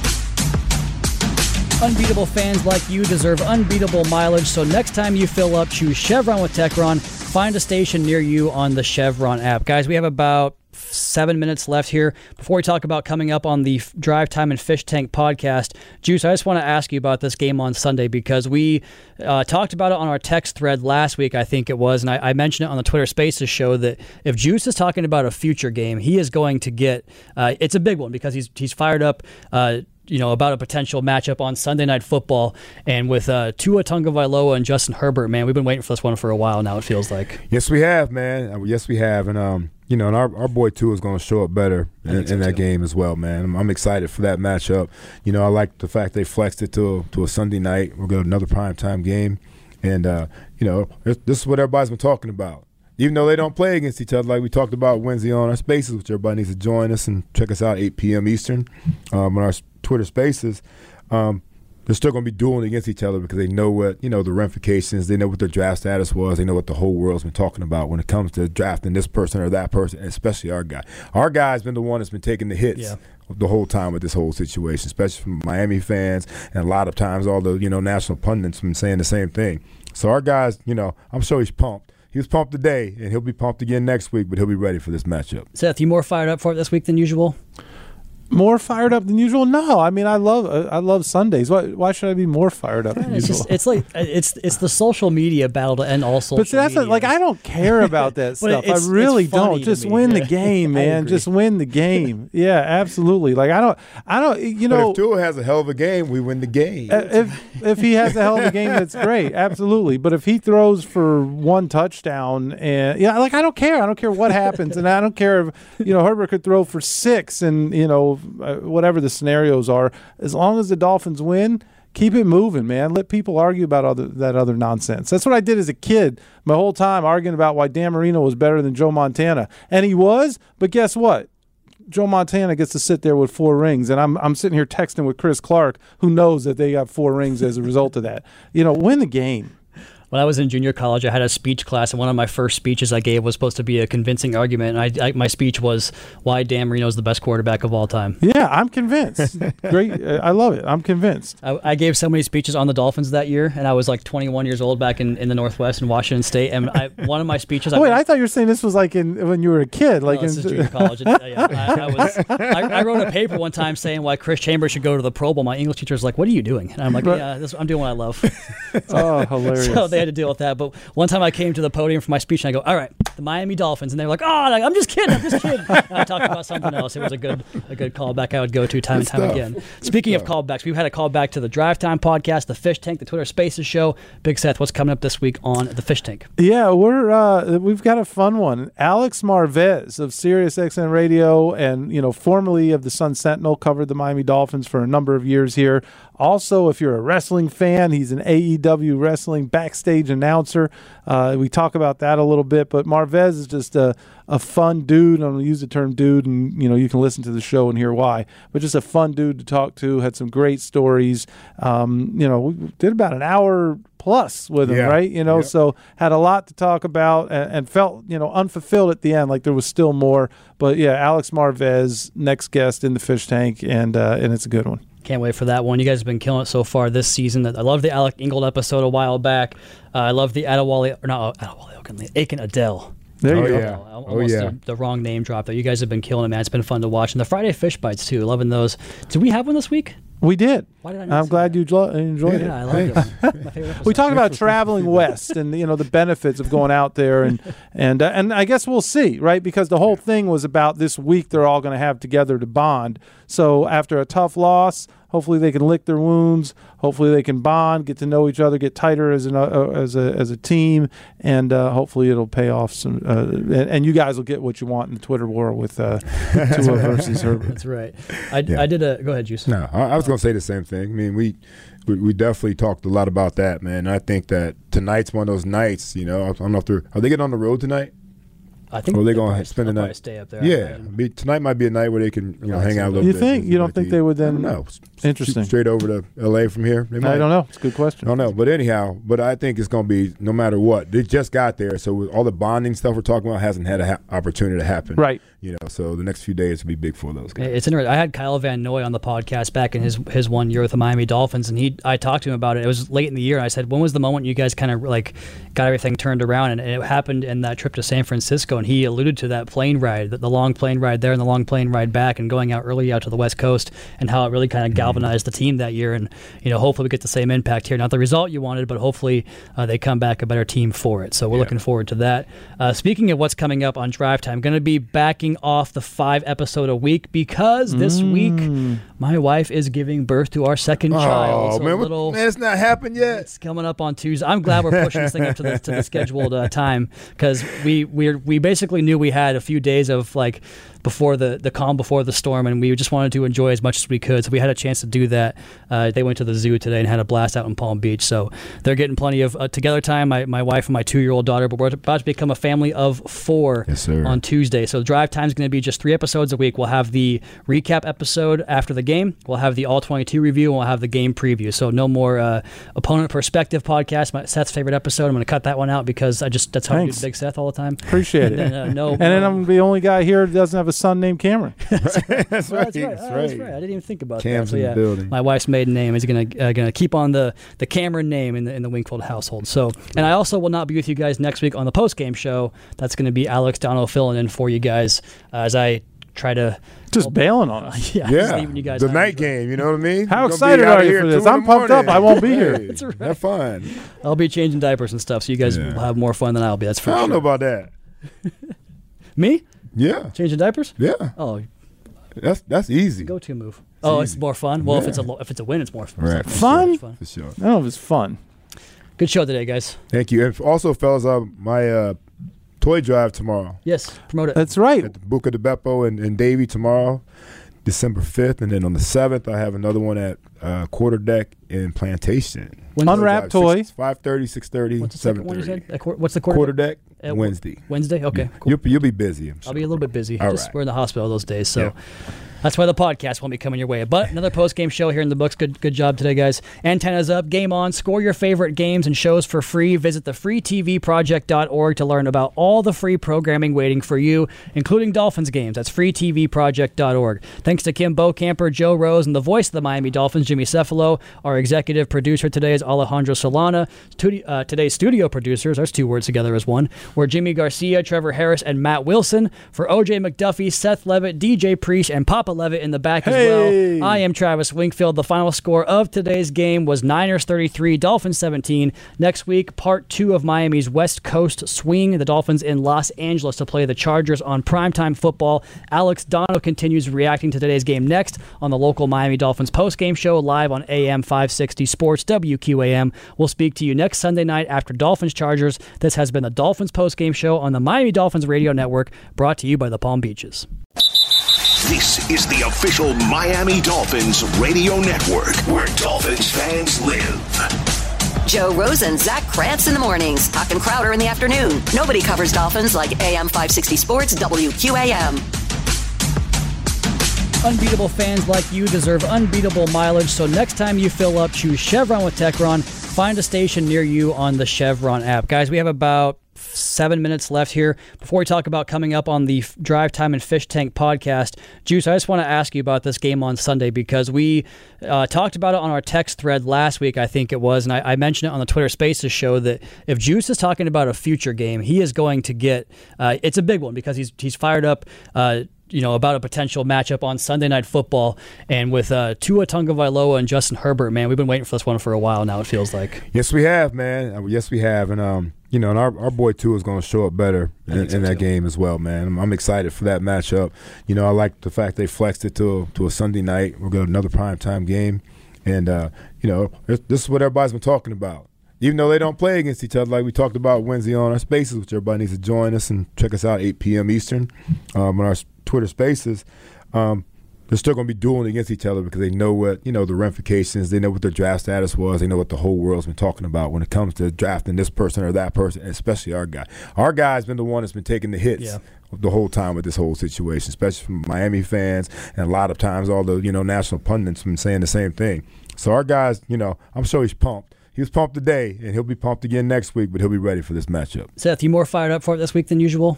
Unbeatable fans like you deserve unbeatable mileage, so next time you fill up, choose Chevron with Techron. Find a station near you on the Chevron app. Guys, we have about seven minutes left here before we talk about coming up on the Drive Time and Fish Tank podcast. Juice, I just want to ask you about this game on Sunday because we uh, talked about it on our text thread last week, I think it was, and I, I mentioned it on the Twitter Spaces show that if Juice is talking about a future game, he is going to get uh, it's a big one because he's he's fired up uh, you know, about a potential matchup on Sunday Night Football. And with uh, Tua Tagovailoa and Justin Herbert, man, we've been waiting for this one for a while now, it feels like. Yes, we have, man. Yes, we have. And, um, you know, and our, our boy Tua is going to show up better in, so in that too. game as well, man. I'm, I'm excited for that matchup. You know, I like the fact they flexed it to a, to a Sunday night. We'll go to another primetime game. And, uh, you know, this is what everybody's been talking about. even though they don't play against each other, like we talked about Wednesday on our Spaces, which everybody needs to join us and check us out eight p.m. Eastern um, on our Twitter Spaces. Um, they're still going to be dueling against each other because they know what, you know, the ramifications. They know what their draft status was. They know what the whole world's been talking about when it comes to drafting this person or that person, and especially our guy. Our guy's been the one that's been taking the hits yeah. the whole time with this whole situation, especially from Miami fans, and a lot of times all the, you know, national pundits have been saying the same thing. So our guy's, you know, I'm sure he's pumped. He was pumped today, and he'll be pumped again next week, but he'll be ready for this matchup. Seth, you more fired up for it this week than usual? More fired up than usual? No, I mean I love uh, I love Sundays. Why why should I be more fired up than it's usual? Just, it's like it's it's the social media battle to end all social. But see, that's media. A, like I don't care about that stuff. I really don't. Just win the game, man. Just win the game. Yeah, absolutely. Like I don't I don't you know. But if Tua has a hell of a game, we win the game. If if he has a hell of a game, that's great. Absolutely. But if he throws for one touchdown and yeah, like I don't care. I don't care what happens, and I don't care if you know Herbert could throw for six and you know. Whatever the scenarios are, as long as the Dolphins win, keep it moving, man. Let people argue about other, that other nonsense. That's what I did as a kid my whole time, arguing about why Dan Marino was better than Joe Montana. And he was, but guess what? Joe Montana gets to sit there with four rings, and I'm I'm sitting here texting with Chris Clark, who knows that they got four rings as a result of that. You know, win the game. When I was in junior college, I had a speech class, and one of my first speeches I gave was supposed to be a convincing argument. And I, I, my speech was why Dan Marino is the best quarterback of all time. Yeah, I'm convinced. Great, I love it. I'm convinced. I, I gave so many speeches on the Dolphins that year, and I was like twenty-one years old back in, in the Northwest in Washington State. And I, one of my speeches. Oh, wait, I thought you were saying this was like in when you were a kid. Like no, this in, is junior college. It, yeah, I, I, was, I, I wrote a paper one time saying why Chris Chambers should go to the Pro Bowl. My English teacher was like, "What are you doing?" And I'm like, "Yeah, this, I'm doing what I love." So, oh, hilarious! So they had to deal with that, but. One time I came to the podium for my speech and I go, all right, the Miami Dolphins. And they were like, oh, like, I'm just kidding, I'm just kidding. And I talked about something else. It was a good a good callback I would go to time and time again. Speaking of callbacks, we've had a callback to the Drive Time podcast, the Fish Tank, the Twitter Spaces show. Big Seth, what's coming up this week on the Fish Tank? Yeah, we're uh, we've got a fun one. Alex Marvez of SiriusXM Radio and, you know, formerly of the Sun Sentinel, covered the Miami Dolphins for a number of years here. Also, if you're a wrestling fan, he's an A E W wrestling backstage announcer. Uh, we talk about that a little bit, but Marvez is just a, a fun dude. I'm going to use the term dude, and you know you can listen to the show and hear why. But just a fun dude to talk to. Had some great stories. Um, you know, we did about an hour plus with him, yeah. right? You know, yep. So had a lot to talk about and, and felt, you know, unfulfilled at the end, like there was still more. But yeah, Alex Marvez, next guest in the Fish Tank, and uh, and it's a good one. Can't wait for that one. You guys have been killing it so far this season. I love the Alec Ingold episode a while back. Uh, I love the Adewale, or not Adewale, Aiken Adele. There you oh, go. Yeah. Almost oh, yeah. the, the wrong name drop there. You guys have been killing it, man. It's been fun to watch. And the Friday Fish Bites, too. Loving those. Did we have one this week? We did. Why did I not I'm glad that? you jo- enjoyed yeah, it. Yeah, I loved it. My favorite episode. We talked about traveling west and, you know, the benefits of going out there, and and uh, and I guess we'll see, right? Because the whole thing was about this week they're all going to have together to bond. So after a tough loss, hopefully they can lick their wounds. Hopefully they can bond, get to know each other, get tighter as an uh, as a as a team, and uh, hopefully it'll pay off some. Uh, and, and you guys will get what you want in the Twitter war with uh, Tua versus Herbert. That's right. I, Yeah. I did a. Go ahead, Juice. No, I, I was going to say the same thing. I mean, we, we we definitely talked a lot about that, man. I think that tonight's one of those nights. You know, I don't know if they're are they getting on the road tonight? I think or are they going to spend the night? Stay up there. Yeah, be, tonight might be a night where they can you know hang out a little You bit. think? You don't think they would then? No, Interesting. Straight over to L A from here. They might. I don't know. It's a good question. I don't know, but anyhow, but I think it's going to be no matter what. They just got there, so all the bonding stuff we're talking about hasn't had an ha- opportunity to happen. Right. You know, so the next few days will be big for those guys. It's interesting. I had Kyle Van Noy on the podcast back in his his one year with the Miami Dolphins, and he I talked to him about it. It was late in the year, and I said, when was the moment you guys kind of like got everything turned around? And it happened in that trip to San Francisco, and he alluded to that plane ride, the, the long plane ride there and the long plane ride back, and going out early out to the West Coast, and how it really kind of galvanized the team that year. And you know, hopefully we get the same impact here. Not the result you wanted, but hopefully uh, they come back a better team for it. So we're yeah. looking forward to that. Uh, speaking of what's coming up on Drive Time, going to be backing off the five episode a week because this mm. week my wife is giving birth to our second oh, child. So man, little, man, it's not happened yet. It's coming up on Tuesday. I'm glad we're pushing this thing up to the to the scheduled uh, time because we we we basically knew we had a few days of like before the, the calm before the storm, and we just wanted to enjoy as much as we could. So we had a chance to do that. Uh, they went to the zoo today and had a blast out in Palm Beach. So they're getting plenty of uh, together time. My, my wife and my two-year-old daughter, but we're about to become a family of four yes, sir. on Tuesday. So drive time is going to be just three episodes a week. We'll have the recap episode after the game. We'll have the all twenty-two review, and we'll have the game preview. So no more uh, opponent perspective podcast. My, Seth's favorite episode. I'm going to cut that one out because I just that's how I do Big Seth all the time. Appreciate and it. Then, uh, no, and then I'm the only guy here that doesn't have a son named Cameron. that's, right. Well, that's right. That's, Oh, right. that's right. I didn't even think about Cam's that. So, in yeah, the building. my wife's maiden name is gonna uh, gonna keep on the, the Cameron name in the in the Wingfield household. So, and I also will not be with you guys next week on the post game show. That's going to be Alex Donald filling in for you guys uh, as I try to just well, bailing on us. yeah, yeah. just leaving you guys the on. night game. You know what I mean? How You're gonna excited be out are you here for two this? in the I'm pumped up. morning. I won't be here. Hey, That's right. Have fun. I'll be changing diapers and stuff, so you guys Yeah. will have more fun than I'll be. That's for I don't sure. know about that. Me? Yeah. Changing diapers? Yeah. Oh, That's that's easy. go to move. Oh, it's easy. more fun. Well, if Yeah. it's a lo- if it's a win, it's more fun. Right. It's Fun? fun. For sure. I don't know if it's fun. Good show today, guys. Thank you. And also, fellas, uh, my uh, toy drive tomorrow Yes, promote it. That's right. at the Buca de Beppo and, and Davie tomorrow, December fifth, and then on the seventh, I have another one at uh, Quarter Deck in Plantation. When's the- Unwrap toy. five thirty, six thirty, What's the second seven one you thirty. said? Uh, qu- What's the quarter? Quarter Deck Uh, Wednesday. Wednesday? Okay, cool. You'll, you'll be busy. I'm I'll be a little bit busy. All Just, right. We're in the hospital those days, so Yeah. that's why the podcast won't be coming your way. But another post-game show here in the books. Good good job today, guys. Antennas up, game on. Score your favorite games and shows for free. Visit the free T V project dot org to learn about all the free programming waiting for you, including Dolphins games. That's free T V project dot org. Thanks to Kim Bocamper, Joe Rose, and the voice of the Miami Dolphins, Jimmy Cefalo. Our executive producer today is Alejandro Solana. Studi- uh, today's studio producers, there's two words together as one, were Jimmy Garcia, Trevor Harris, and Matt Wilson. For O J McDuffie, Seth Levitt, D J Preach, and Papa Levitt in the back as Hey! well. I am Travis Wingfield. The final score of today's game was Niners thirty-three, Dolphins seventeen. Next week, part two of Miami's West Coast swing. The Dolphins in Los Angeles to play the Chargers on primetime football. Alex Dono continues reacting to today's game next on the local Miami Dolphins postgame show live on A M five sixty Sports W Q A M. We'll speak to you next Sunday night after Dolphins Chargers. This has been the Dolphins postgame show on the Miami Dolphins Radio Network, brought to you by the Palm Beaches. This is the official Miami Dolphins radio network, where Dolphins fans live. Joe Rosen, Zach Krantz in the mornings, Hawk and Crowder in the afternoon. Nobody covers Dolphins like A M five sixty Sports W Q A M. Unbeatable fans like you deserve unbeatable mileage, so next time you fill up, choose Chevron with Techron. Find a station near you on the Chevron app. Guys, we have about seven minutes left here before we talk about coming up on the Drive Time and Fish Tank podcast. Juice, I just want to ask you about this game on Sunday because we uh, talked about it on our text thread last week, I think it was, and I, I mentioned it on the Twitter Spaces show that if Juice is talking about a future game, he is going to get, uh, it's a big one because he's he's fired up uh, you know, about a potential matchup on Sunday Night Football. And with uh, Tua Tagovailoa and Justin Herbert, man, we've been waiting for this one for a while now, it feels like. Yes, we have, man. Uh, Yes, we have. And, um, you know, and our, our boy Tua is going to show up better in, so in that too. game as well, man. I'm, I'm excited for that matchup. You know, I like the fact they flexed it to, to a Sunday night. We're going to another primetime game. And, uh, you know, this, this is what everybody's been talking about. Even though they don't play against each other, like we talked about Wednesday on our Spaces, which everybody needs to join us and check us out eight p.m. Eastern um, on our Twitter Spaces. Um, they're still going to be dueling against each other because they know what, you know, the ramifications. They know what their draft status was. They know what the whole world's been talking about when it comes to drafting this person or that person, and especially our guy. Our guy's been the one that's been taking the hits. Yeah. The whole time with this whole situation, especially from Miami fans, and a lot of times all the, you know, national pundits have been saying the same thing. So our guys, you know, I'm sure he's pumped. He was pumped today, and he'll be pumped again next week, but he'll be ready for this matchup. Seth, you more fired up for it this week than usual?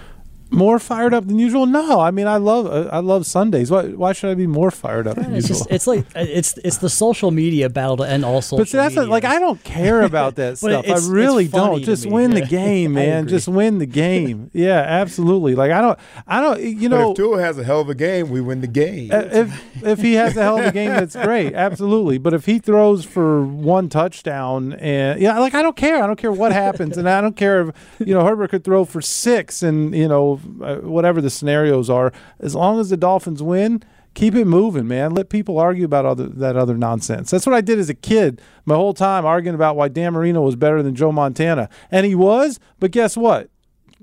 More fired up than usual? No, I mean I love uh, I love Sundays. Why why should I be more fired up than It's usual? just it's like it's it's the social media battle to end all social But see, that's media. not, like I don't care about that But stuff. I it's- really it's funny don't. to Just me. win the Yeah. game, I man. agree. Just win the game. Yeah, absolutely. Like I don't I don't you know but if Tua has a hell of a game, we win the game. Uh, if if he has a hell of a game, that's great, absolutely. But if he throws for one touchdown, and yeah, like I don't care. I don't care what happens, and I don't care if you know Herbert could throw for six, and you know uh, whatever the scenarios are. As long as the Dolphins win, keep it moving, man. Let people argue about other that other nonsense. That's what I did as a kid. My whole time arguing about why Dan Marino was better than Joe Montana, and he was. But guess what?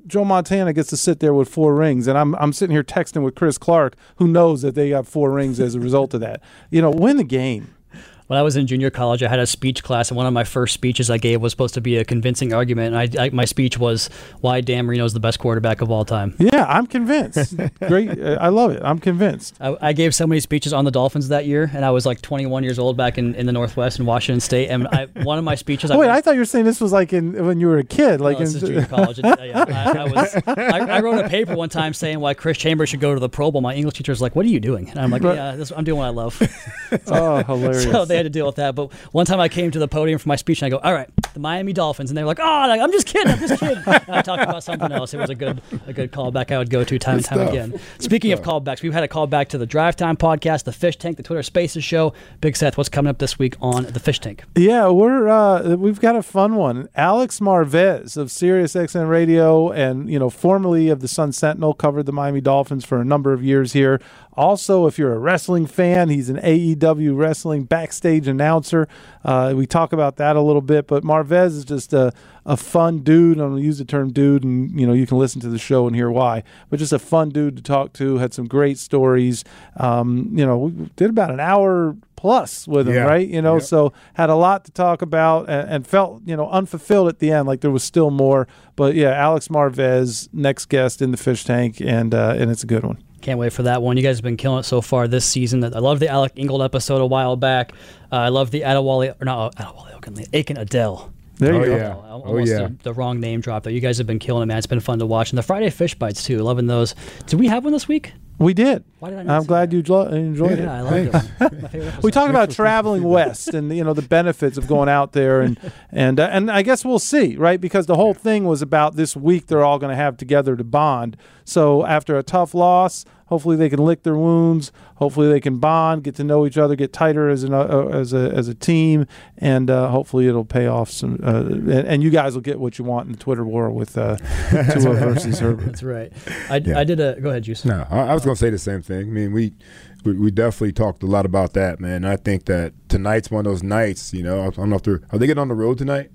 Joe Montana gets to sit there with four rings, and I'm I'm sitting here texting with Chris Clark, who knows that they got four rings as a result of that. You know, win the game. When I was in junior college, I had a speech class, and one of my first speeches I gave was supposed to be a convincing argument. And I, I, my speech was why Dan Marino is the best quarterback of all time. Yeah, I'm convinced. Great, I love it. I'm convinced. I, I gave so many speeches on the Dolphins that year, and I was like twenty-one years old back in, in the Northwest in Washington State. And I, one of my speeches. Oh, I wait, went, I thought you were saying this was like in when you were a kid. Like no, this in, is junior college. It, yeah, I, I, was, I, I wrote a paper one time saying why Chris Chambers should go to the Pro Bowl. My English teacher was like, "What are you doing?" And I'm like, "Yeah, this, I'm doing what I love." So, oh, hilarious! So they had to deal with that, but. One time I came to the podium for my speech and I go, all right, the Miami Dolphins. And they were like, oh, I'm just kidding. I'm just kidding. And I talked about something else. It was a good a good callback I would go to time and time again. Speaking of callbacks, we've had a callback to the Drive Time podcast, the Fish Tank, the Twitter Spaces show. Big Seth, what's coming up this week on the Fish Tank? Yeah, we're uh, we've got a fun one. Alex Marvez of SiriusXM Radio and, you know, formerly of the Sun Sentinel, covered the Miami Dolphins for a number of years here. Also, if you're a wrestling fan, he's an A E W wrestling backstage announcer. Uh, we talk about that a little bit, but Marvez is just a, a fun dude. I'm going to use the term dude, and you know you can listen to the show and hear why. But just a fun dude to talk to. Had some great stories. Um, you know, we did about an hour plus with him, yeah. right? You know, yep. So had a lot to talk about and, and felt, you know, unfulfilled at the end, like there was still more. But yeah, Alex Marvez, next guest in the Fish Tank, and uh, and it's a good one. Can't wait for that one. You guys have been killing it so far this season. I love the Alec Ingold episode a while back. Uh, I love the Adewale, or not Adewale, Aiken Adele. There you oh, go. Yeah. Almost Oh, yeah. the, the wrong name drop, though. You guys have been killing it, man. It's been fun to watch. And the Friday Fish Bites, too. Loving those. Did we have one this week? We did. Why did I not I'm glad you jo- enjoyed yeah, it. I loved it. My favorite episode. We talked about traveling west and, you know, the benefits of going out there, and and uh, and I guess we'll see, right? Because the whole thing was about this week they're all going to have together to bond. So after a tough loss, hopefully they can lick their wounds. Hopefully they can bond, get to know each other, get tighter as an uh, as a as a team, and uh, hopefully it'll pay off some. Uh, and, and you guys will get what you want in the Twitter world with uh, Tua versus Herbert. That's right. I, Yeah. I did a. Go ahead, Juice. No, I, I was going to say the same thing. I mean, we, we we definitely talked a lot about that, man. I think that tonight's one of those nights. You know, I don't know if they're are they getting on the road tonight.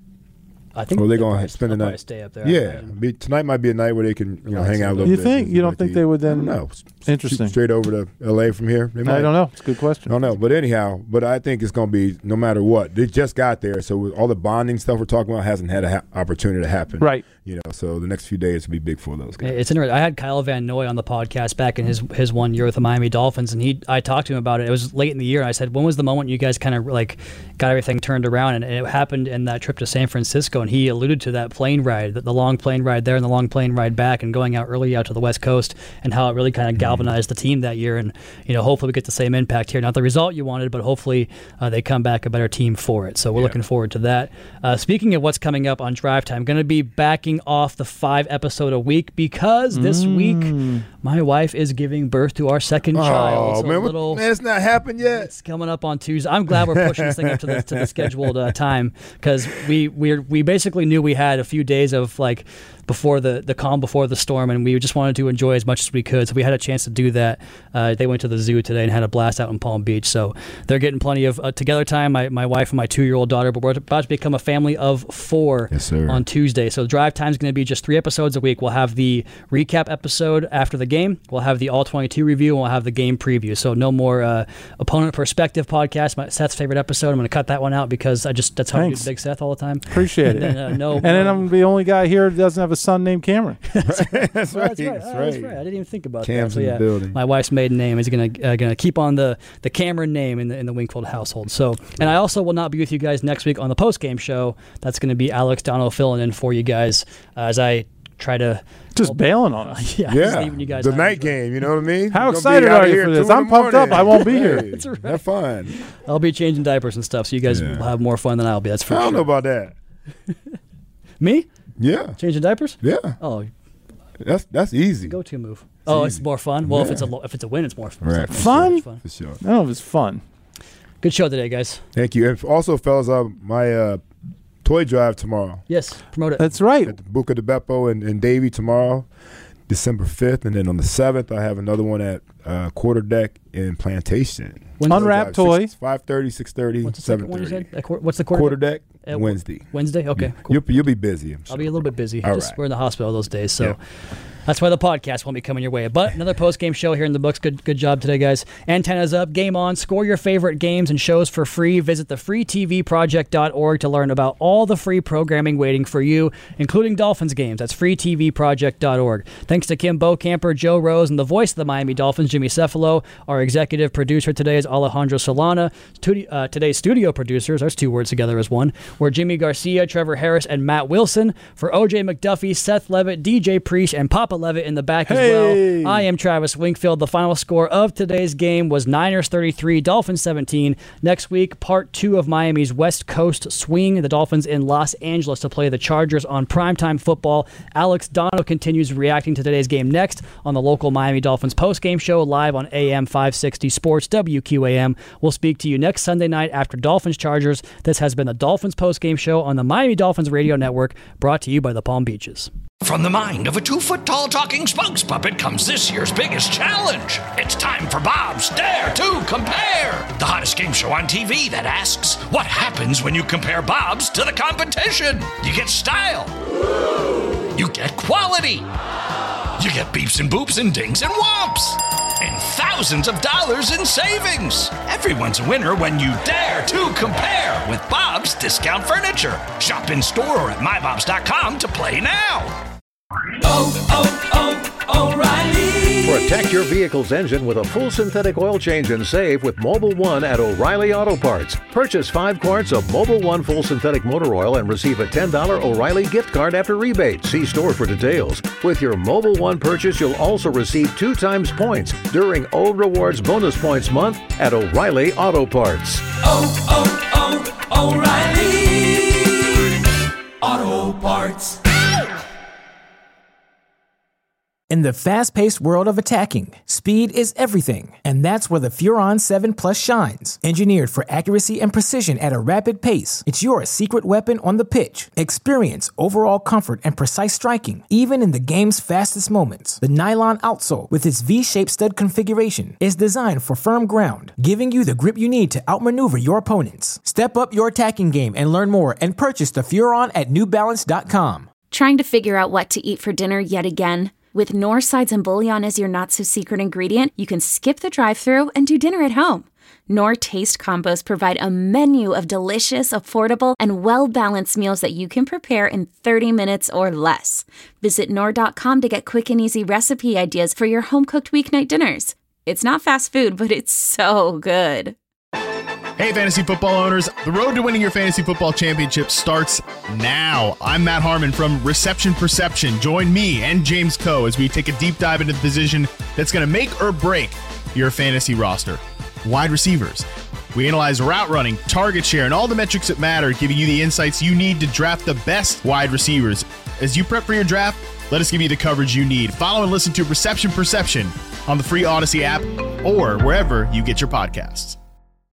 I think or are they they'll going probably- to spend the they'll night? probably stay up there. Yeah, be, tonight might be a night where they can you know hang out a little You bit. think? You don't Like think the- they would then? I don't know. Interesting. Straight over to L A from here. They I might. don't know. It's a good question. I don't know, but anyhow, but I think it's going to be no matter what. They just got there, so with all the bonding stuff we're talking about hasn't had an ha- opportunity to happen. Right. You know, so the next few days will be big for those guys. It's interesting. I had Kyle Van Noy on the podcast back in his his one year with the Miami Dolphins, and he I talked to him about it. It was late in the year, and I said, "When was the moment you guys kind of like got everything turned around?" And it happened in that trip to San Francisco, and he alluded to that plane ride, the, the long plane ride there and the long plane ride back, and going out early out to the West Coast, and how it really kind of galvanized the team that year. And you know, hopefully we get the same impact here. Not the result you wanted, but hopefully uh, they come back a better team for it. So we're Yeah. looking forward to that. Uh, speaking of what's coming up on Drive Time, going to be backing off the five episode a week because this Mm. week my wife is giving birth to our second child. Oh So a man, what- little, man, it's not happened yet. It's coming up on Tuesday. I'm glad we're pushing this thing up to the to the scheduled uh, time because we we we basically knew we had a few days of like before the the calm before the storm, and we just wanted to enjoy as much as we could. So we had a chance to do that. Uh, they went to the zoo today and had a blast out in Palm Beach. So they're getting plenty of uh, together time. My my wife and my two year old daughter, but we're about to become a family of four Yes, sir. on Tuesday. So Drive Time is going to be just three episodes a week. We'll have the recap episode after the game. We'll have the all twenty-two review, and we'll have the game preview. So no more uh, opponent perspective podcast. My Seth's favorite episode. I'm going to cut that one out because I just that's how Thanks. I do Big Seth all the time. Appreciate And it. then, uh, no, and then I'm the only guy here that doesn't have a son named Cameron. That's Well, right. that's right. That's Oh, right. that's right. I didn't even think about Cam's that. So, in the yeah, building. my wife's maiden name is gonna uh, gonna keep on the the Cameron name in the in the Wingfield household. So, and I also will not be with you guys next week on the post game show. That's going to be Alex Donald filling in for you guys uh, as I try to just bailing on us. yeah, just Yeah, leaving you guys the out. night game. You know what I mean? How We're gonna be excited out are you here for at this? two in I'm the pumped up. morning. I won't be here. Hey, That's right. Have fun. I'll be changing diapers and stuff, so you guys Yeah. will have more fun than I'll be. That's for I don't sure. know about that. Me Yeah, changing diapers? yeah. Oh, That's that's easy. go to move. Oh, it's easy. more fun. Well, if Yeah. it's a lo- if it's a win, it's more fun. Right. It's Fun? not fun. For sure. I don't know if it's fun. Good show today, guys. Thank you. And also, fellas, uh, my uh, toy drive tomorrow Yes, promote it. That's right. at the Buca de Beppo and, and Davie tomorrow. December fifth, and then on the seventh, I have another one at uh, Quarter Deck in Plantation. Unwrapped Toy. five thirty, six thirty, seven thirty. What's the quarter, quarter Deck? Uh, Wednesday. Wednesday? Okay. Yeah. Cool. You'll, you'll be busy. I'm sure. I'll be a little bit busy. All Just right. We're in the hospital those days, so Yeah. that's why the podcast won't be coming your way. But another post-game show here in the books. Good good job today, guys. Antennas up, game on. Score your favorite games and shows for free. Visit the free T V project dot org to learn about all the free programming waiting for you, including Dolphins games. That's free T V project dot org. Thanks to Kim Bocamper, Joe Rose, and the voice of the Miami Dolphins, Jimmy Cefalo. Our executive producer today is Alejandro Solana. Studi- uh, today's studio producers, there's two words together as one, were Jimmy Garcia, Trevor Harris, and Matt Wilson. For O J McDuffie, Seth Levitt, D J Preach, and Papa Levitt in the back as Hey. well. I am Travis Wingfield. The final score of today's game was Niners thirty-three, Dolphins seventeen. Next week, part two of Miami's West Coast swing. The Dolphins in Los Angeles to play the Chargers on primetime football. Alex Dono continues reacting to today's game next on the local Miami Dolphins postgame show live on A M five sixty Sports W Q A M. We'll speak to you next Sunday night after Dolphins Chargers. This has been the Dolphins postgame show on the Miami Dolphins Radio Network, brought to you by the Palm Beaches. From the mind of a two-foot-tall talking spokes puppet comes this year's biggest challenge. It's time for Bob's Dare to Compare, the hottest game show on T V that asks, what happens when you compare Bob's to the competition? You get style. You get quality. You get beeps and boops and dings and whomps. And thousands of dollars in savings. Everyone's a winner when you dare to compare with Bob's Discount Furniture. Shop in store or at my bobs dot com to play now. Oh, oh, oh, O'Reilly. Protect your vehicle's engine with a full synthetic oil change and save with Mobil one at O'Reilly Auto Parts. Purchase five quarts of Mobil one full synthetic motor oil and receive a ten dollars O'Reilly gift card after rebate. See store for details. With your Mobil one purchase, you'll also receive two times points during O Rewards Bonus Points Month at O'Reilly Auto Parts. Oh, oh, oh, O'Reilly Auto Parts. In the fast-paced world of attacking, speed is everything, and that's where the Furon seven Plus shines. Engineered for accuracy and precision at a rapid pace, it's your secret weapon on the pitch. Experience overall comfort and precise striking, even in the game's fastest moments. The nylon outsole, with its V-shaped stud configuration, is designed for firm ground, giving you the grip you need to outmaneuver your opponents. Step up your attacking game and learn more and purchase the Furon at new balance dot com. Trying to figure out what to eat for dinner yet again? With Knorr sides and bouillon as your not-so-secret ingredient, you can skip the drive-thru and do dinner at home. Knorr Taste Combos provide a menu of delicious, affordable, and well-balanced meals that you can prepare in thirty minutes or less. Visit Knorr dot com to get quick and easy recipe ideas for your home-cooked weeknight dinners. It's not fast food, but it's so good. Hey, fantasy football owners, the road to winning your fantasy football championship starts now. I'm Matt Harmon from Reception Perception. Join me and James Coe as we take a deep dive into the position that's going to make or break your fantasy roster. Wide receivers. We analyze route running, target share, and all the metrics that matter, giving you the insights you need to draft the best wide receivers. As you prep for your draft, let us give you the coverage you need. Follow and listen to Reception Perception on the free Odyssey app or wherever you get your podcasts.